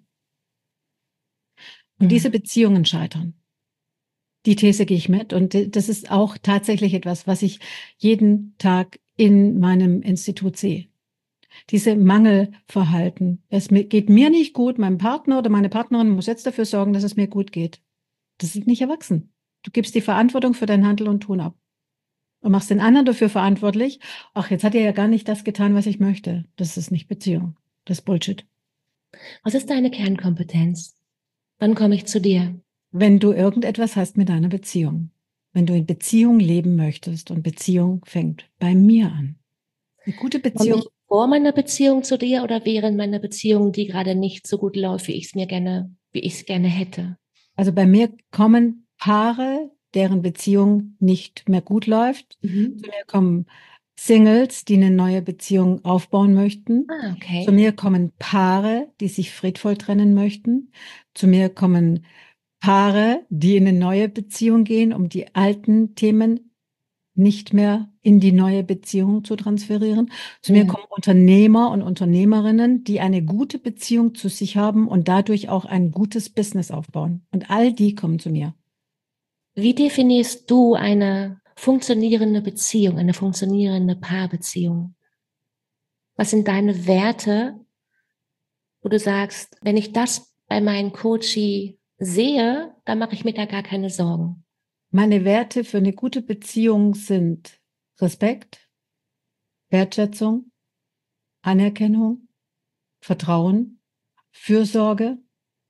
Und diese Beziehungen scheitern. Die These gehe ich mit. Und das ist auch tatsächlich etwas, was ich jeden Tag in meinem Institut sehe. Diese Mangelverhalten. Geht mir nicht gut, meinem Partner oder meine Partnerin muss jetzt dafür sorgen, dass es mir gut geht. Das ist nicht erwachsen. Du gibst die Verantwortung für dein Handeln und Tun ab. Und machst den anderen dafür verantwortlich. Ach, jetzt hat er ja gar nicht das getan, was ich möchte. Das ist nicht Beziehung. Das ist Bullshit. Was ist deine Kernkompetenz? Wann komme ich zu dir? Wenn du irgendetwas hast mit deiner Beziehung. Wenn du in Beziehung leben möchtest und Beziehung fängt bei mir an. Eine gute Beziehung. Vor meiner Beziehung zu dir oder während meiner Beziehung, die gerade nicht so gut läuft, wie ich es gerne hätte? Also bei mir kommen Paare, deren Beziehung nicht mehr gut läuft. Zu mir kommen Singles, die eine neue Beziehung aufbauen möchten. Okay. Zu mir kommen Paare, die sich friedvoll trennen möchten. Zu mir kommen Paare, die in eine neue Beziehung gehen, um die alten Themen nicht mehr in die neue Beziehung zu transferieren. Zu mir kommen Unternehmer und Unternehmerinnen, die eine gute Beziehung zu sich haben und dadurch auch ein gutes Business aufbauen. Und all die kommen zu mir. Wie definierst du eine funktionierende Beziehung, eine funktionierende Paarbeziehung? Was sind deine Werte, wo du sagst, wenn ich das bei meinen Coachie sehe, dann mache ich mir da gar keine Sorgen? Meine Werte für eine gute Beziehung sind Respekt, Wertschätzung, Anerkennung, Vertrauen, Fürsorge,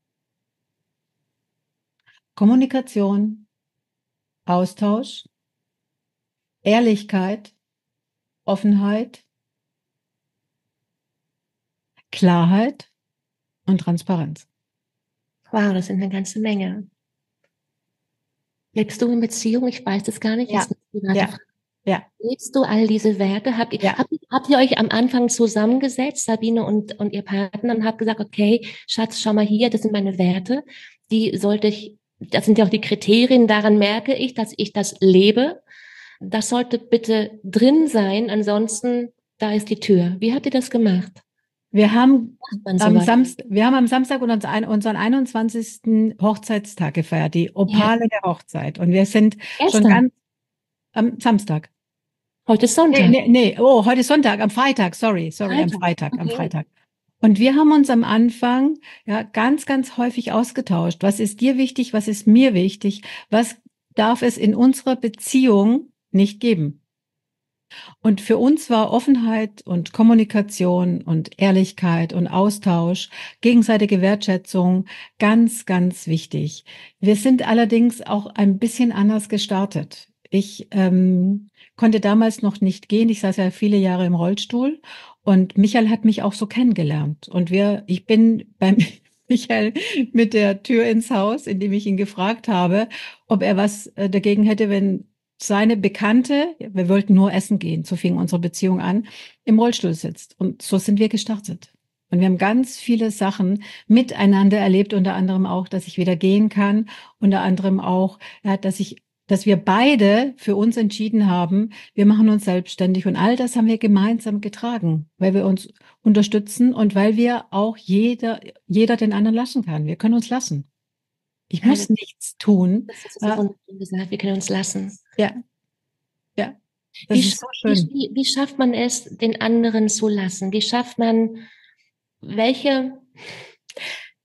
Kommunikation, Austausch, Ehrlichkeit, Offenheit, Klarheit und Transparenz. Wow, das sind eine ganze Menge. Lebst du in Beziehung? Ich weiß das gar nicht. Ja. Ja. Lebst du all diese Werte? Habt ihr euch am Anfang zusammengesetzt, Sabine und ihr Partner, und habt gesagt, okay, Schatz, schau mal hier, das sind meine Werte. Das sind ja auch die Kriterien, daran merke ich, dass ich das lebe. Das sollte bitte drin sein, ansonsten, da ist die Tür. Wie habt ihr das gemacht? Wir haben am Samstag unseren 21. Hochzeitstag gefeiert, die Opale der Hochzeit. Und wir sind schon ganz am Samstag. Heute ist Sonntag. Heute ist Sonntag, am Freitag, sorry, am Freitag. Und wir haben uns am Anfang ganz, ganz häufig ausgetauscht. Was ist dir wichtig? Was ist mir wichtig? Was darf es in unserer Beziehung nicht geben? Und für uns war Offenheit und Kommunikation und Ehrlichkeit und Austausch, gegenseitige Wertschätzung ganz, ganz wichtig. Wir sind allerdings auch ein bisschen anders gestartet. Ich konnte damals noch nicht gehen. Ich saß ja viele Jahre im Rollstuhl und Michael hat mich auch so kennengelernt. Und ich bin beim Michael mit der Tür ins Haus, indem ich ihn gefragt habe, ob er was dagegen hätte, wenn seine Bekannte, wir wollten nur essen gehen, so fing unsere Beziehung an, im Rollstuhl sitzt. Und so sind wir gestartet. Und wir haben ganz viele Sachen miteinander erlebt, unter anderem auch, dass ich wieder gehen kann, unter anderem auch, dass wir beide für uns entschieden haben, wir machen uns selbstständig. Und all das haben wir gemeinsam getragen, weil wir uns unterstützen und weil wir auch jeder den anderen lassen kann. Wir können uns lassen. Ich muss nichts tun. Das ist so wunderschön gesagt, wir können uns lassen. Ja. Das ist so schön. Wie schafft man es, den anderen zu lassen? Wie schafft man,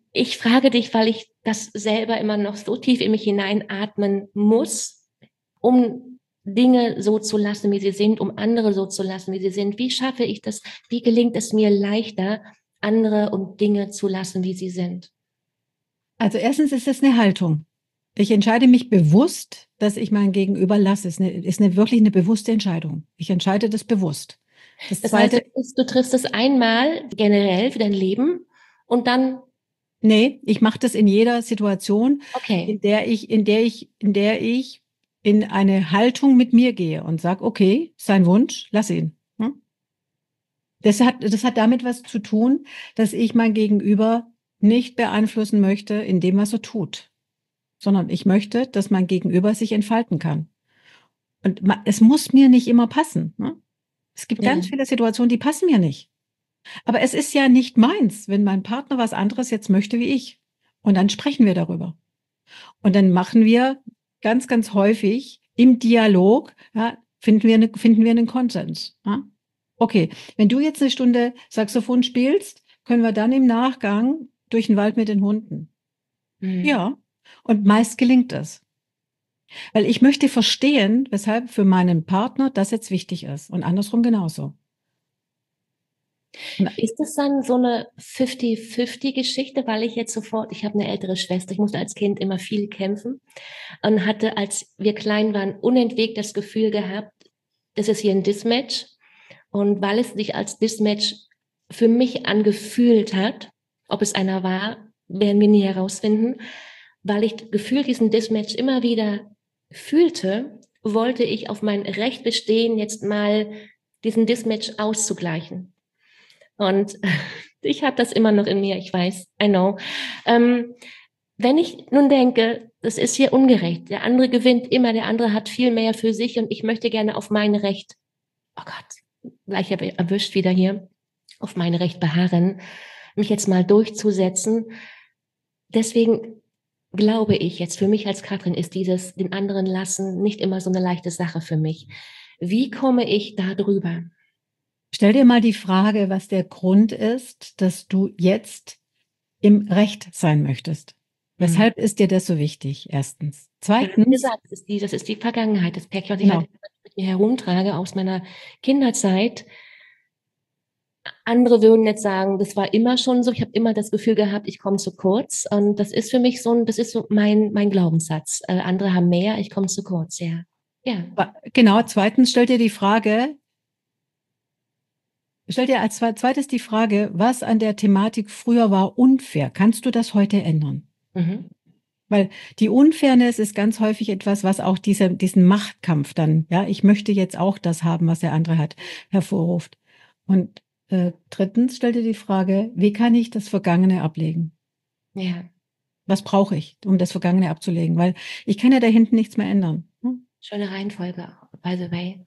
ich frage dich, weil ich das selber immer noch so tief in mich hineinatmen muss, um Dinge so zu lassen, wie sie sind, um andere so zu lassen, wie sie sind. Wie schaffe ich das? Wie gelingt es mir leichter, andere und Dinge zu lassen, wie sie sind? Also erstens ist es eine Haltung. Ich entscheide mich bewusst, dass ich mein Gegenüber lasse. Es ist wirklich eine bewusste Entscheidung. Ich entscheide das bewusst. Das heißt, du triffst es einmal generell für dein Leben und dann. Nee, ich mache das in jeder Situation, Okay. in der ich in eine Haltung mit mir gehe und sage, okay, sein Wunsch, lass ihn. Das hat damit was zu tun, dass ich mein Gegenüber nicht beeinflussen möchte in dem, was er tut, sondern ich möchte, dass mein Gegenüber sich entfalten kann. Und es muss mir nicht immer passen. Es gibt ganz viele Situationen, die passen mir nicht. Aber es ist ja nicht meins, wenn mein Partner was anderes jetzt möchte wie ich. Und dann sprechen wir darüber. Und dann machen wir ganz, ganz häufig im Dialog, finden wir einen Konsens. Okay, wenn du jetzt eine Stunde Saxophon spielst, können wir dann im Nachgang durch den Wald mit den Hunden. Ja, und meist gelingt es. Weil ich möchte verstehen, weshalb für meinen Partner das jetzt wichtig ist und andersrum genauso. Ist das dann so eine 50-50-Geschichte, weil ich habe eine ältere Schwester, ich musste als Kind immer viel kämpfen und hatte, als wir klein waren, unentwegt das Gefühl gehabt, das ist hier ein Dismatch. Und weil es sich als Dismatch für mich angefühlt hat, ob es einer war, werden wir nie herausfinden, weil ich gefühlt diesen Dismatch immer wieder fühlte, wollte ich auf mein Recht bestehen, jetzt mal diesen Dismatch auszugleichen. Und ich habe das immer noch in mir, ich weiß, I know. Wenn ich nun denke, das ist hier ungerecht, der andere gewinnt immer, der andere hat viel mehr für sich und ich möchte gerne auf mein Recht, oh Gott, gleich erwischt wieder hier, auf mein Recht beharren, mich jetzt mal durchzusetzen. Deswegen glaube ich jetzt, für mich als Katrin ist dieses den anderen lassen nicht immer so eine leichte Sache für mich. Wie komme ich da drüber? Stell dir mal die Frage, was der Grund ist, dass du jetzt im Recht sein möchtest. Weshalb ist dir das so wichtig? Erstens. Zweitens. Wie gesagt, das ist die Vergangenheit, das Päckchen, was ich halt mit mir herumtrage aus meiner Kinderzeit. Andere würden jetzt sagen, das war immer schon so. Ich habe immer das Gefühl gehabt, ich komme zu kurz. Und das ist für mich das ist so mein Glaubenssatz. Andere haben mehr, ich komme zu kurz, ja. Genau. Zweitens stell dir als zweites die Frage, was an der Thematik früher war unfair. Kannst du das heute ändern? Weil die Unfairness ist ganz häufig etwas, was auch diesen Machtkampf dann, ich möchte jetzt auch das haben, was der andere hat, hervorruft. Und drittens stell dir die Frage, wie kann ich das Vergangene ablegen? Ja. Was brauche ich, um das Vergangene abzulegen? Weil ich kann ja da hinten nichts mehr ändern. Schöne Reihenfolge, by the way.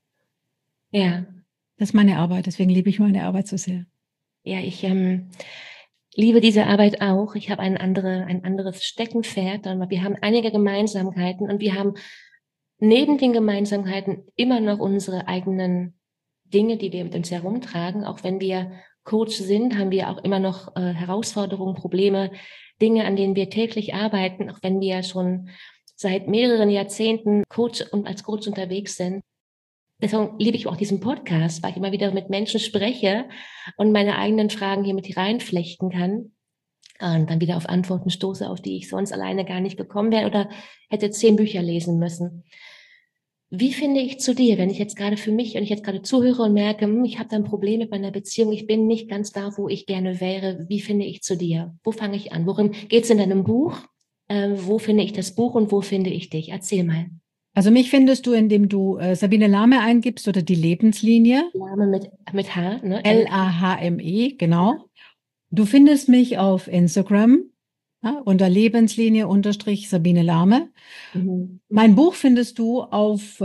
Ja. Das ist meine Arbeit, deswegen liebe ich meine Arbeit so sehr. Ja, ich liebe diese Arbeit auch. Ich habe ein anderes Steckenpferd, aber wir haben einige Gemeinsamkeiten und wir haben neben den Gemeinsamkeiten immer noch unsere eigenen Dinge, die wir mit uns herumtragen. Auch wenn wir Coach sind, haben wir auch immer noch Herausforderungen, Probleme, Dinge, an denen wir täglich arbeiten, auch wenn wir schon seit mehreren Jahrzehnten als Coach unterwegs sind. Deswegen liebe ich auch diesen Podcast, weil ich immer wieder mit Menschen spreche und meine eigenen Fragen hier mit reinflechten kann und dann wieder auf Antworten stoße, auf die ich sonst alleine gar nicht gekommen wäre oder hätte 10 Bücher lesen müssen. Wie finde ich zu dir, wenn ich jetzt gerade zuhöre und merke, ich habe da ein Problem mit meiner Beziehung, ich bin nicht ganz da, wo ich gerne wäre, wie finde ich zu dir? Wo fange ich an? Worum geht es in deinem Buch? Wo finde ich das Buch und wo finde ich dich? Erzähl mal. Also mich findest du, indem du Sabine Lahme eingibst oder die Lebenslinie. Lahme mit H, ne? Lahme, genau. Du findest mich auf Instagram unter Lebenslinie _ Sabine Lahme. Mein Buch findest du auf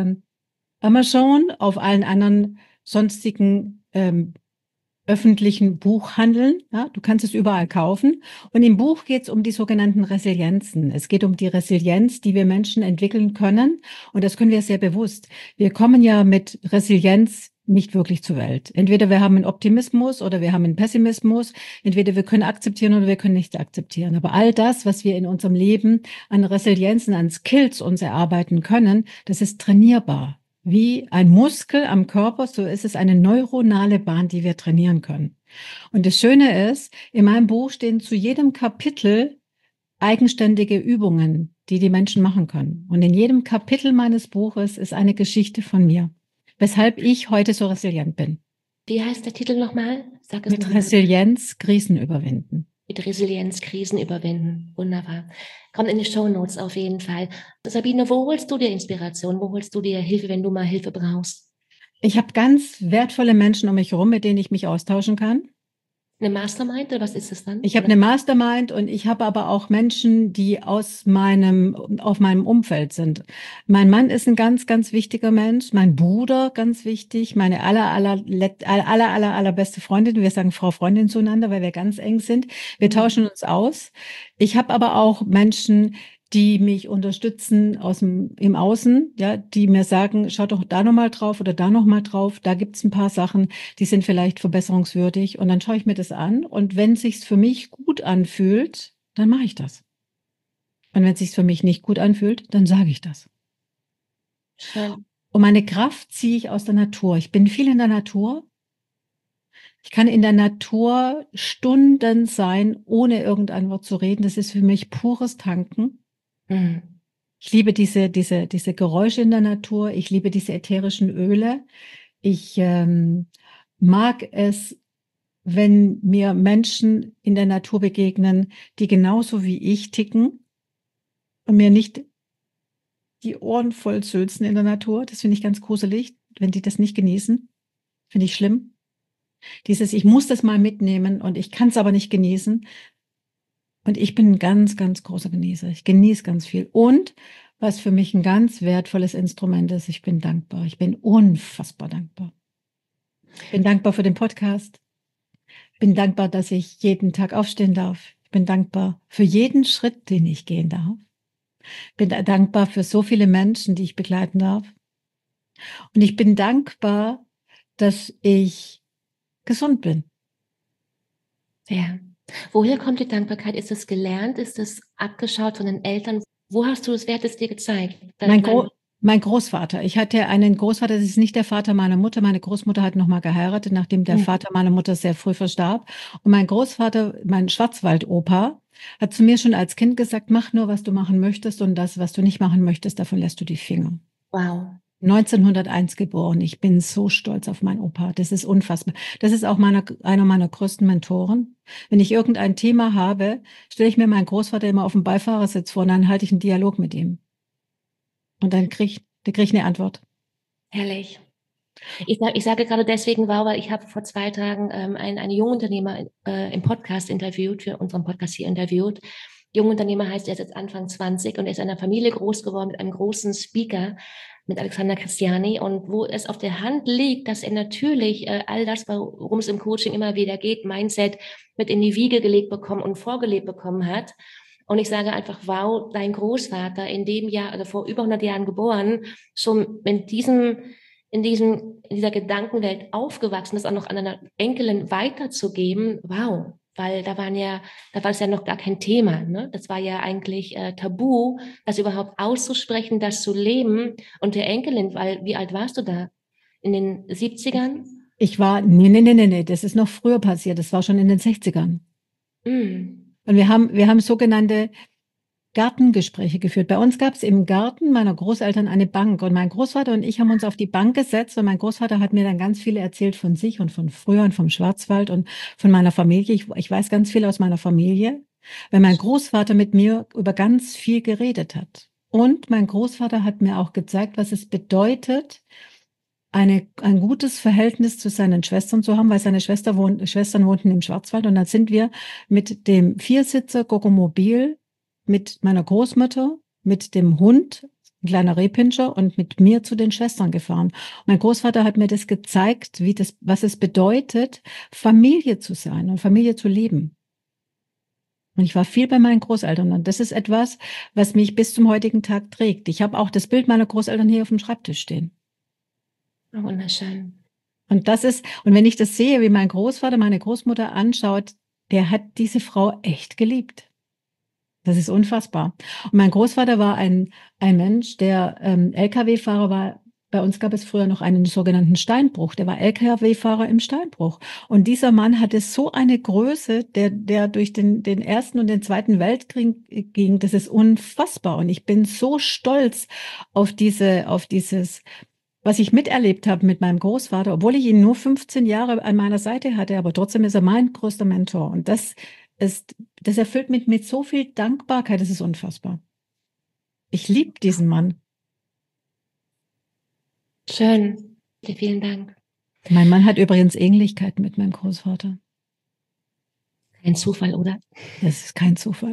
Amazon, auf allen anderen sonstigen öffentlichen Buchhandeln. Du kannst es überall kaufen. Und im Buch geht es um die sogenannten Resilienzen. Es geht um die Resilienz, die wir Menschen entwickeln können. Und das können wir sehr bewusst. Wir kommen ja mit Resilienz nicht wirklich zur Welt. Entweder wir haben einen Optimismus oder wir haben einen Pessimismus. Entweder wir können akzeptieren oder wir können nicht akzeptieren. Aber all das, was wir in unserem Leben an Resilienzen, an Skills uns erarbeiten können, das ist trainierbar. Wie ein Muskel am Körper, so ist es eine neuronale Bahn, die wir trainieren können. Und das Schöne ist, in meinem Buch stehen zu jedem Kapitel eigenständige Übungen, die die Menschen machen können. Und in jedem Kapitel meines Buches ist eine Geschichte von mir, weshalb ich heute so resilient bin. Wie heißt der Titel nochmal? Sag es Mit nochmal. Resilienz Krisen überwinden. Mit Resilienz Krisen überwinden. Wunderbar. Kommt in die Shownotes auf jeden Fall. Sabine, wo holst du dir Inspiration? Wo holst du dir Hilfe, wenn du mal Hilfe brauchst? Ich habe ganz wertvolle Menschen um mich herum, mit denen ich mich austauschen kann. Eine Mastermind oder was ist es dann? Ich habe eine Mastermind und ich habe aber auch Menschen, die auf meinem Umfeld sind. Mein Mann ist ein ganz, ganz wichtiger Mensch. Mein Bruder, ganz wichtig. Meine allerbeste Freundin. Wir sagen Frau Freundin zueinander, weil wir ganz eng sind. Wir tauschen uns aus. Ich habe aber auch Menschen, die mich unterstützen im Außen, ja, die mir sagen, schau doch da nochmal drauf oder da nochmal drauf, da gibt's ein paar Sachen, die sind vielleicht verbesserungswürdig und dann schaue ich mir das an und wenn es sich für mich gut anfühlt, dann mache ich das. Und wenn es sich für mich nicht gut anfühlt, dann sage ich das. Schön. Und meine Kraft ziehe ich aus der Natur. Ich bin viel in der Natur. Ich kann in der Natur Stunden sein, ohne irgendein Wort zu reden. Das ist für mich pures Tanken. Mhm. Ich liebe diese Geräusche in der Natur. Ich liebe diese ätherischen Öle. Ich mag es, wenn mir Menschen in der Natur begegnen, die genauso wie ich ticken und mir nicht die Ohren voll sülzen in der Natur. Das finde ich ganz gruselig, wenn die das nicht genießen. Finde ich schlimm. Ich muss das mal mitnehmen und ich kann es aber nicht genießen. Und ich bin ein ganz, ganz großer Genießer. Ich genieße ganz viel. Und was für mich ein ganz wertvolles Instrument ist, ich bin dankbar. Ich bin unfassbar dankbar. Ich bin dankbar für den Podcast. Ich bin dankbar, dass ich jeden Tag aufstehen darf. Ich bin dankbar für jeden Schritt, den ich gehen darf. Ich bin dankbar für so viele Menschen, die ich begleiten darf. Und ich bin dankbar, dass ich gesund bin. Ja. Woher kommt die Dankbarkeit? Ist es gelernt? Ist es abgeschaut von den Eltern? Wo hast du wer hat es dir gezeigt? Mein Großvater. Ich hatte einen Großvater, das ist nicht der Vater meiner Mutter. Meine Großmutter hat nochmal geheiratet, nachdem der Vater meiner Mutter sehr früh verstarb. Und mein Großvater, mein Schwarzwaldopa, hat zu mir schon als Kind gesagt, mach nur, was du machen möchtest und das, was du nicht machen möchtest, davon lässt du die Finger. Wow. 1901 geboren. Ich bin so stolz auf meinen Opa. Das ist unfassbar. Das ist auch einer meiner größten Mentoren. Wenn ich irgendein Thema habe, stelle ich mir meinen Großvater immer auf dem Beifahrersitz vor und dann halte ich einen Dialog mit ihm. Und dann krieg ich eine Antwort. Herrlich. Ich sage gerade deswegen wow, weil ich habe vor 2 Tagen einen jungen Unternehmer im Podcast interviewt, für unseren Podcast hier interviewt. Junger Unternehmer heißt, er ist jetzt Anfang 20 und er ist in einer Familie groß geworden mit einem großen Speaker, mit Alexander Christiani, und wo es auf der Hand liegt, dass er natürlich all das, worum es im Coaching immer wieder geht, Mindset mit in die Wiege gelegt bekommen und vorgelebt bekommen hat. Und ich sage einfach, wow, dein Großvater in dem Jahr, also vor über 100 Jahren geboren, schon in dieser Gedankenwelt aufgewachsen, das auch noch an einer Enkelin weiterzugeben, wow. Weil da war es ja noch gar kein Thema, ne? Das war ja eigentlich tabu, das überhaupt auszusprechen, das zu leben. Und der Enkelin, weil, wie alt warst du da? In den 70ern? Nee, das ist noch früher passiert, das war schon in den 60ern. Und wir haben sogenannte Gartengespräche geführt. Bei uns gab es im Garten meiner Großeltern eine Bank und mein Großvater und ich haben uns auf die Bank gesetzt und mein Großvater hat mir dann ganz viel erzählt von sich und von früher und vom Schwarzwald und von meiner Familie. Ich weiß ganz viel aus meiner Familie, weil mein Großvater mit mir über ganz viel geredet hat. Und mein Großvater hat mir auch gezeigt, was es bedeutet, ein gutes Verhältnis zu seinen Schwestern zu haben, weil seine Schwestern wohnten im Schwarzwald und dann sind wir mit dem Viersitzer Gogomobil mit meiner Großmutter, mit dem Hund, ein kleiner Rehpinscher und mit mir zu den Schwestern gefahren. Mein Großvater hat mir das gezeigt, was es bedeutet, Familie zu sein und Familie zu leben. Und ich war viel bei meinen Großeltern und das ist etwas, was mich bis zum heutigen Tag trägt. Ich habe auch das Bild meiner Großeltern hier auf dem Schreibtisch stehen. Oh, wunderschön. Und und wenn ich das sehe, wie mein Großvater meine Großmutter anschaut, der hat diese Frau echt geliebt. Das ist unfassbar. Und mein Großvater war ein Mensch, der LKW-Fahrer war. Bei uns gab es früher noch einen sogenannten Steinbruch. Der war LKW-Fahrer im Steinbruch. Und dieser Mann hatte so eine Größe, der durch den Ersten und den Zweiten Weltkrieg ging. Das ist unfassbar. Und ich bin so stolz auf dieses, was ich miterlebt habe mit meinem Großvater, obwohl ich ihn nur 15 Jahre an meiner Seite hatte, aber trotzdem ist er mein größter Mentor. Und das erfüllt mich mit so viel Dankbarkeit, das ist unfassbar. Ich liebe diesen Mann. Schön. Vielen Dank. Mein Mann hat übrigens Ähnlichkeiten mit meinem Großvater. Kein Zufall, oder? Das ist kein Zufall.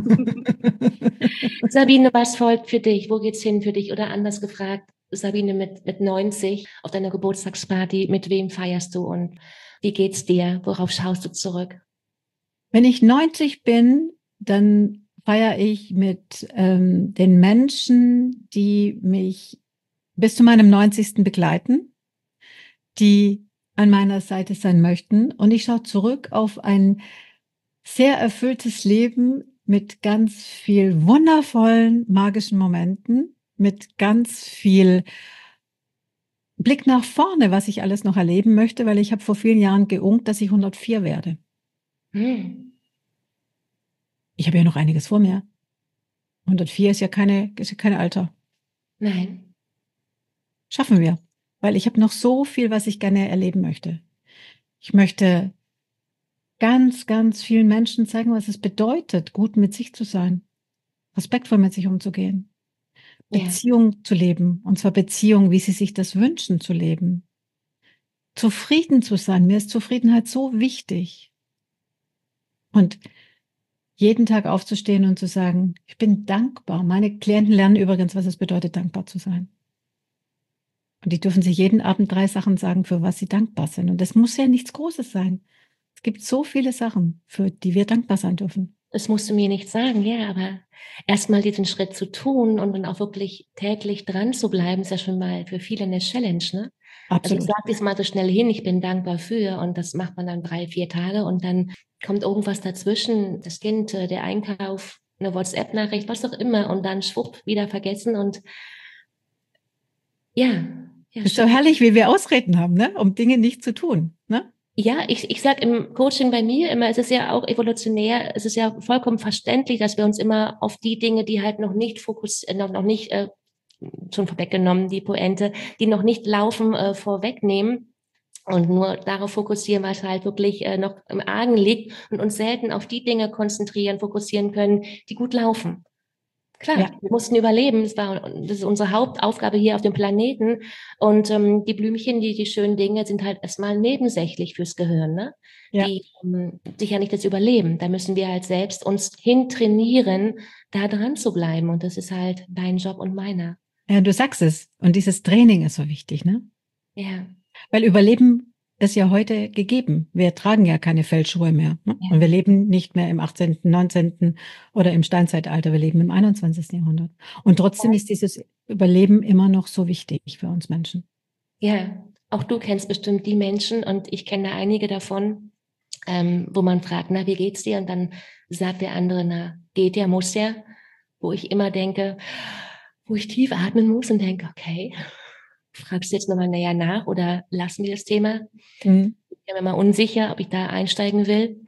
Sabine, was folgt für dich? Wo geht's hin für dich? Oder anders gefragt, Sabine mit 90 auf deiner Geburtstagsparty, mit wem feierst du und wie geht's dir? Worauf schaust du zurück? Wenn ich 90 bin, dann feiere ich mit den Menschen, die mich bis zu meinem 90. begleiten, die an meiner Seite sein möchten. Und ich schaue zurück auf ein sehr erfülltes Leben mit ganz viel wundervollen, magischen Momenten, mit ganz viel Blick nach vorne, was ich alles noch erleben möchte, weil ich habe vor vielen Jahren geunkt, dass ich 104 werde. Ich habe ja noch einiges vor mir. 104 ist ja kein Alter. Nein. Schaffen wir, weil ich habe noch so viel, was ich gerne erleben möchte. Ich möchte ganz, ganz vielen Menschen zeigen, was es bedeutet, gut mit sich zu sein, respektvoll mit sich umzugehen, Beziehung zu leben, und zwar Beziehung, wie sie sich das wünschen zu leben. Zufrieden zu sein, mir ist Zufriedenheit so wichtig. Und jeden Tag aufzustehen und zu sagen, ich bin dankbar. Meine Klienten lernen übrigens, was es bedeutet, dankbar zu sein. Und die dürfen sich jeden Abend 3 Sachen sagen, für was sie dankbar sind. Und das muss ja nichts Großes sein. Es gibt so viele Sachen, für die wir dankbar sein dürfen. Das musst du mir nicht sagen, ja, aber erstmal diesen Schritt zu tun und dann auch wirklich täglich dran zu bleiben, ist ja schon mal für viele eine Challenge, ne? Absolut. Also ich sage das mal so schnell hin, ich bin dankbar für, und das macht man dann 3, 4 Tage und dann kommt irgendwas dazwischen, das Kind, der Einkauf, eine WhatsApp-Nachricht, was auch immer, und dann schwupp, wieder vergessen und ja. Ist so herrlich, wie wir Ausreden haben, ne? Um Dinge nicht zu tun, ne? Ja, ich sage im Coaching bei mir immer, es ist ja auch evolutionär, es ist ja vollkommen verständlich, dass wir uns immer auf die Dinge, die halt noch nicht noch nicht, schon vorweggenommen, die Pointe, die noch nicht laufen, vorwegnehmen und nur darauf fokussieren, was halt wirklich noch im Argen liegt, und uns selten auf die Dinge konzentrieren, fokussieren können, die gut laufen. Klar, Ja. wir mussten überleben. Das ist unsere Hauptaufgabe hier auf dem Planeten. Und die Blümchen, die schönen Dinge sind halt erstmal nebensächlich fürs Gehirn, ne? Ja. Die sicher nicht das Überleben. Da müssen wir halt selbst uns hintrainieren, da dran zu bleiben. Und das ist halt dein Job und meiner. Ja, du sagst es. Und dieses Training ist so wichtig, ne? Ja. Weil Überleben ist ja heute gegeben. Wir tragen ja keine Fellschuhe mehr. Ne? Ja. Und wir leben nicht mehr im 18., 19. oder im Steinzeitalter. Wir leben im 21. Jahrhundert. Und trotzdem ist dieses Überleben immer noch so wichtig für uns Menschen. Ja, auch du kennst bestimmt die Menschen, und ich kenne einige davon, wo man fragt, na, wie geht's dir? Und dann sagt der andere, na, geht ja, muss ja. Wo ich immer denke, wo ich tief atmen muss und denke, okay, fragst du jetzt nochmal näher nach oder lassen wir das Thema? Mhm. Ich bin mir mal unsicher, ob ich da einsteigen will.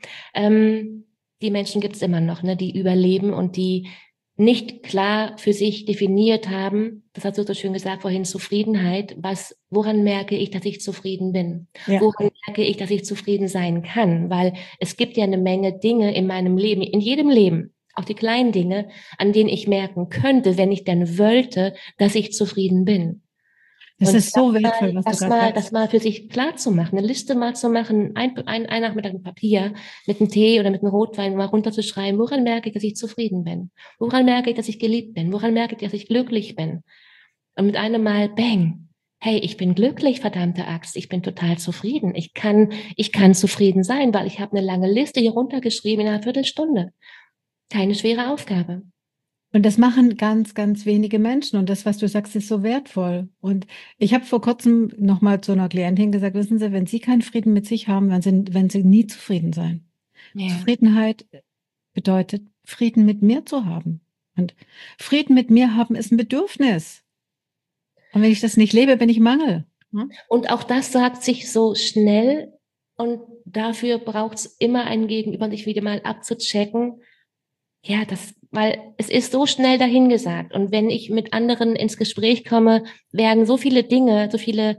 Die Menschen gibt es immer noch, ne, die überleben und die nicht klar für sich definiert haben, das hast du so schön gesagt vorhin, Zufriedenheit. Woran merke ich, dass ich zufrieden bin? Ja. Woran merke ich, dass ich zufrieden sein kann? Weil es gibt ja eine Menge Dinge in meinem Leben, in jedem Leben, auch die kleinen Dinge, an denen ich merken könnte, wenn ich denn wollte, dass ich zufrieden bin. Das ist so wertvoll, was du gerade sagst. Das mal für sich klar zu machen, eine Liste mal zu machen, ein Nachmittag mit Papier, mit einem Tee oder mit einem Rotwein mal runterzuschreiben, woran merke ich, dass ich zufrieden bin? Woran merke ich, dass ich geliebt bin? Woran merke ich, dass ich glücklich bin? Und mit einem Mal, bang, hey, ich bin glücklich, verdammte Axt, ich bin total zufrieden. Ich kann zufrieden sein, weil ich habe eine lange Liste hier runtergeschrieben in einer Viertelstunde. Keine schwere Aufgabe. Und das machen ganz, ganz wenige Menschen. Und das, was du sagst, ist so wertvoll. Und ich habe vor kurzem nochmal zu einer Klientin gesagt, wissen Sie, wenn Sie keinen Frieden mit sich haben, werden Sie nie zufrieden sein. Ja. Zufriedenheit bedeutet, Frieden mit mir zu haben. Und Frieden mit mir haben ist ein Bedürfnis. Und wenn ich das nicht lebe, bin ich Mangel. Und auch das sagt sich so schnell. Und dafür braucht es immer ein Gegenüber, sich wieder mal abzuchecken. Ja, weil es ist so schnell dahingesagt. Und wenn ich mit anderen ins Gespräch komme, werden so viele Dinge, so viele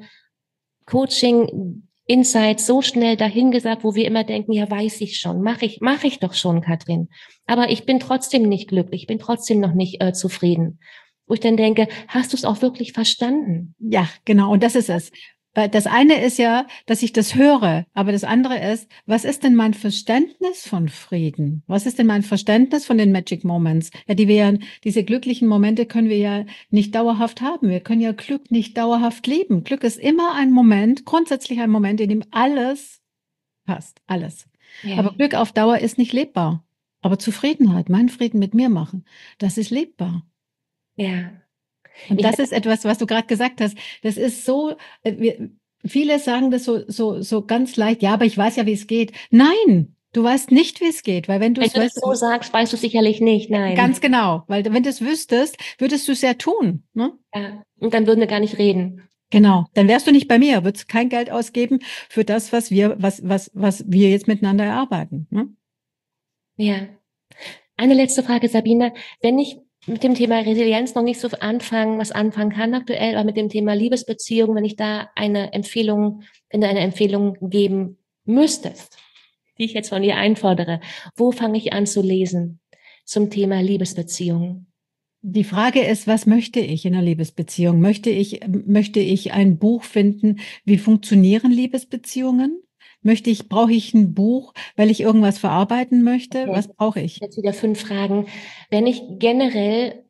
Coaching-Insights so schnell dahingesagt, wo wir immer denken, ja, weiß ich schon, mach ich doch schon, Katrin. Aber ich bin trotzdem nicht glücklich, ich bin trotzdem noch nicht zufrieden. Wo ich dann denke, hast du es auch wirklich verstanden? Ja, genau. Und das ist es. Das eine ist ja, dass ich das höre, aber das andere ist, was ist denn mein Verständnis von Frieden? Was ist denn mein Verständnis von den Magic Moments? Ja, diese glücklichen Momente können wir ja nicht dauerhaft haben. Wir können ja Glück nicht dauerhaft leben. Glück ist immer ein Moment, grundsätzlich ein Moment, in dem alles passt, alles. Ja. Aber Glück auf Dauer ist nicht lebbar. Aber Zufriedenheit, meinen Frieden mit mir machen, das ist lebbar. Ja. Und das ist etwas, was du gerade gesagt hast. Das ist so, viele sagen das so ganz leicht. Ja, aber ich weiß ja, wie es geht. Nein, du weißt nicht, wie es geht, weil wenn du es das so sagst, weißt du sicherlich nicht. Nein. Ganz genau, weil wenn du es wüsstest, würdest du es ja tun. Ne? Ja. Und dann würden wir gar nicht reden. Genau, dann wärst du nicht bei mir, würdest kein Geld ausgeben für das, was wir jetzt miteinander erarbeiten. Ne? Ja. Eine letzte Frage, Sabine. Wenn ich mit dem Thema Resilienz noch nicht so was anfangen kann aktuell, aber mit dem Thema Liebesbeziehung, wenn du eine Empfehlung geben müsstest, die ich jetzt von dir einfordere, wo fange ich an zu lesen zum Thema Liebesbeziehung? Die Frage ist, was möchte ich in einer Liebesbeziehung? Möchte ich ein Buch finden, wie funktionieren Liebesbeziehungen? Brauche ich ein Buch, weil ich irgendwas verarbeiten möchte? Okay. Was brauche ich? Jetzt wieder 5 Fragen. Wir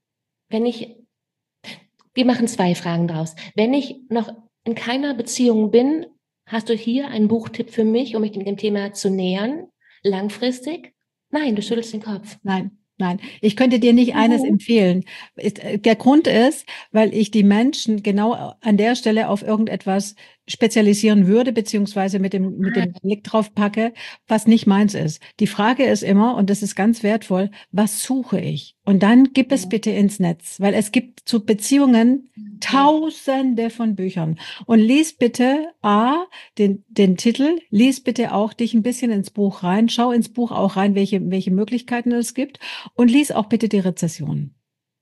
machen 2 Fragen draus. Wenn ich noch in keiner Beziehung bin, hast du hier einen Buchtipp für mich, um mich dem Thema zu nähern? Langfristig? Nein, du schüttelst den Kopf. Nein. Ich könnte dir nicht eines empfehlen. Der Grund ist, weil ich die Menschen genau an der Stelle auf irgendetwas spezialisieren würde, beziehungsweise mit dem Blick drauf packe, was nicht meins ist. Die Frage ist immer, und das ist ganz wertvoll, was suche ich? Und dann gib es bitte ins Netz, weil es gibt zu Beziehungen Tausende von Büchern. Und lies bitte den Titel, lies bitte auch dich ein bisschen ins Buch rein, schau ins Buch auch rein, welche Möglichkeiten es gibt, und lies auch bitte die Rezessionen.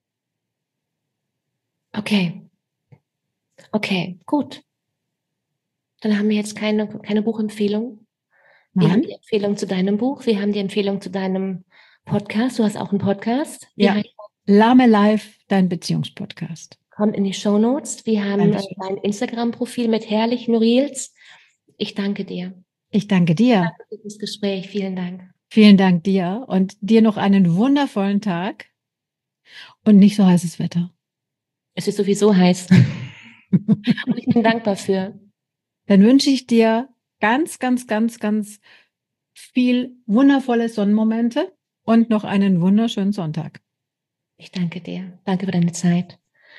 Okay, gut. Dann haben wir jetzt keine Buchempfehlung. Wir haben die Empfehlung zu deinem Buch, wir haben die Empfehlung zu deinem Podcast. Du hast auch einen Podcast. Ja, Lame Life, dein Beziehungspodcast. Kommt in die Shownotes. Wir haben dein Instagram-Profil mit herrlichen Reels. Ich danke dir. Ich danke dir. Danke für das Gespräch. Vielen Dank. Vielen Dank dir und dir noch einen wundervollen Tag und nicht so heißes Wetter. Es ist sowieso heiß. Und ich bin dankbar für. Dann wünsche ich dir ganz, ganz, ganz, ganz viel wundervolle Sonnenmomente und noch einen wunderschönen Sonntag. Ich danke dir. Danke für deine Zeit.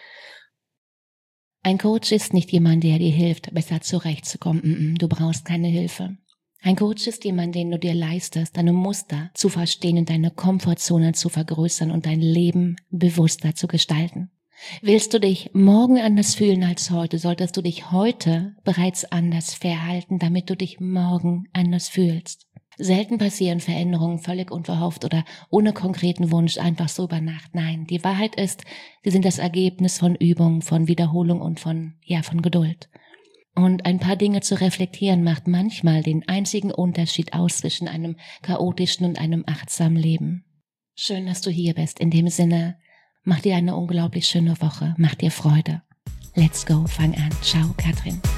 Ein Coach ist nicht jemand, der dir hilft, besser zurechtzukommen. Du brauchst keine Hilfe. Ein Coach ist jemand, den du dir leistest, deine Muster zu verstehen und deine Komfortzone zu vergrößern und dein Leben bewusster zu gestalten. Willst du dich morgen anders fühlen als heute, solltest du dich heute bereits anders verhalten, damit du dich morgen anders fühlst. Selten passieren Veränderungen völlig unverhofft oder ohne konkreten Wunsch einfach so über Nacht. Nein, die Wahrheit ist, sie sind das Ergebnis von Übung, von Wiederholung und von Geduld. Und ein paar Dinge zu reflektieren macht manchmal den einzigen Unterschied aus zwischen einem chaotischen und einem achtsamen Leben. Schön, dass du hier bist. In dem Sinne, mach dir eine unglaublich schöne Woche. Mach dir Freude. Let's go, fang an. Ciao, Katrin.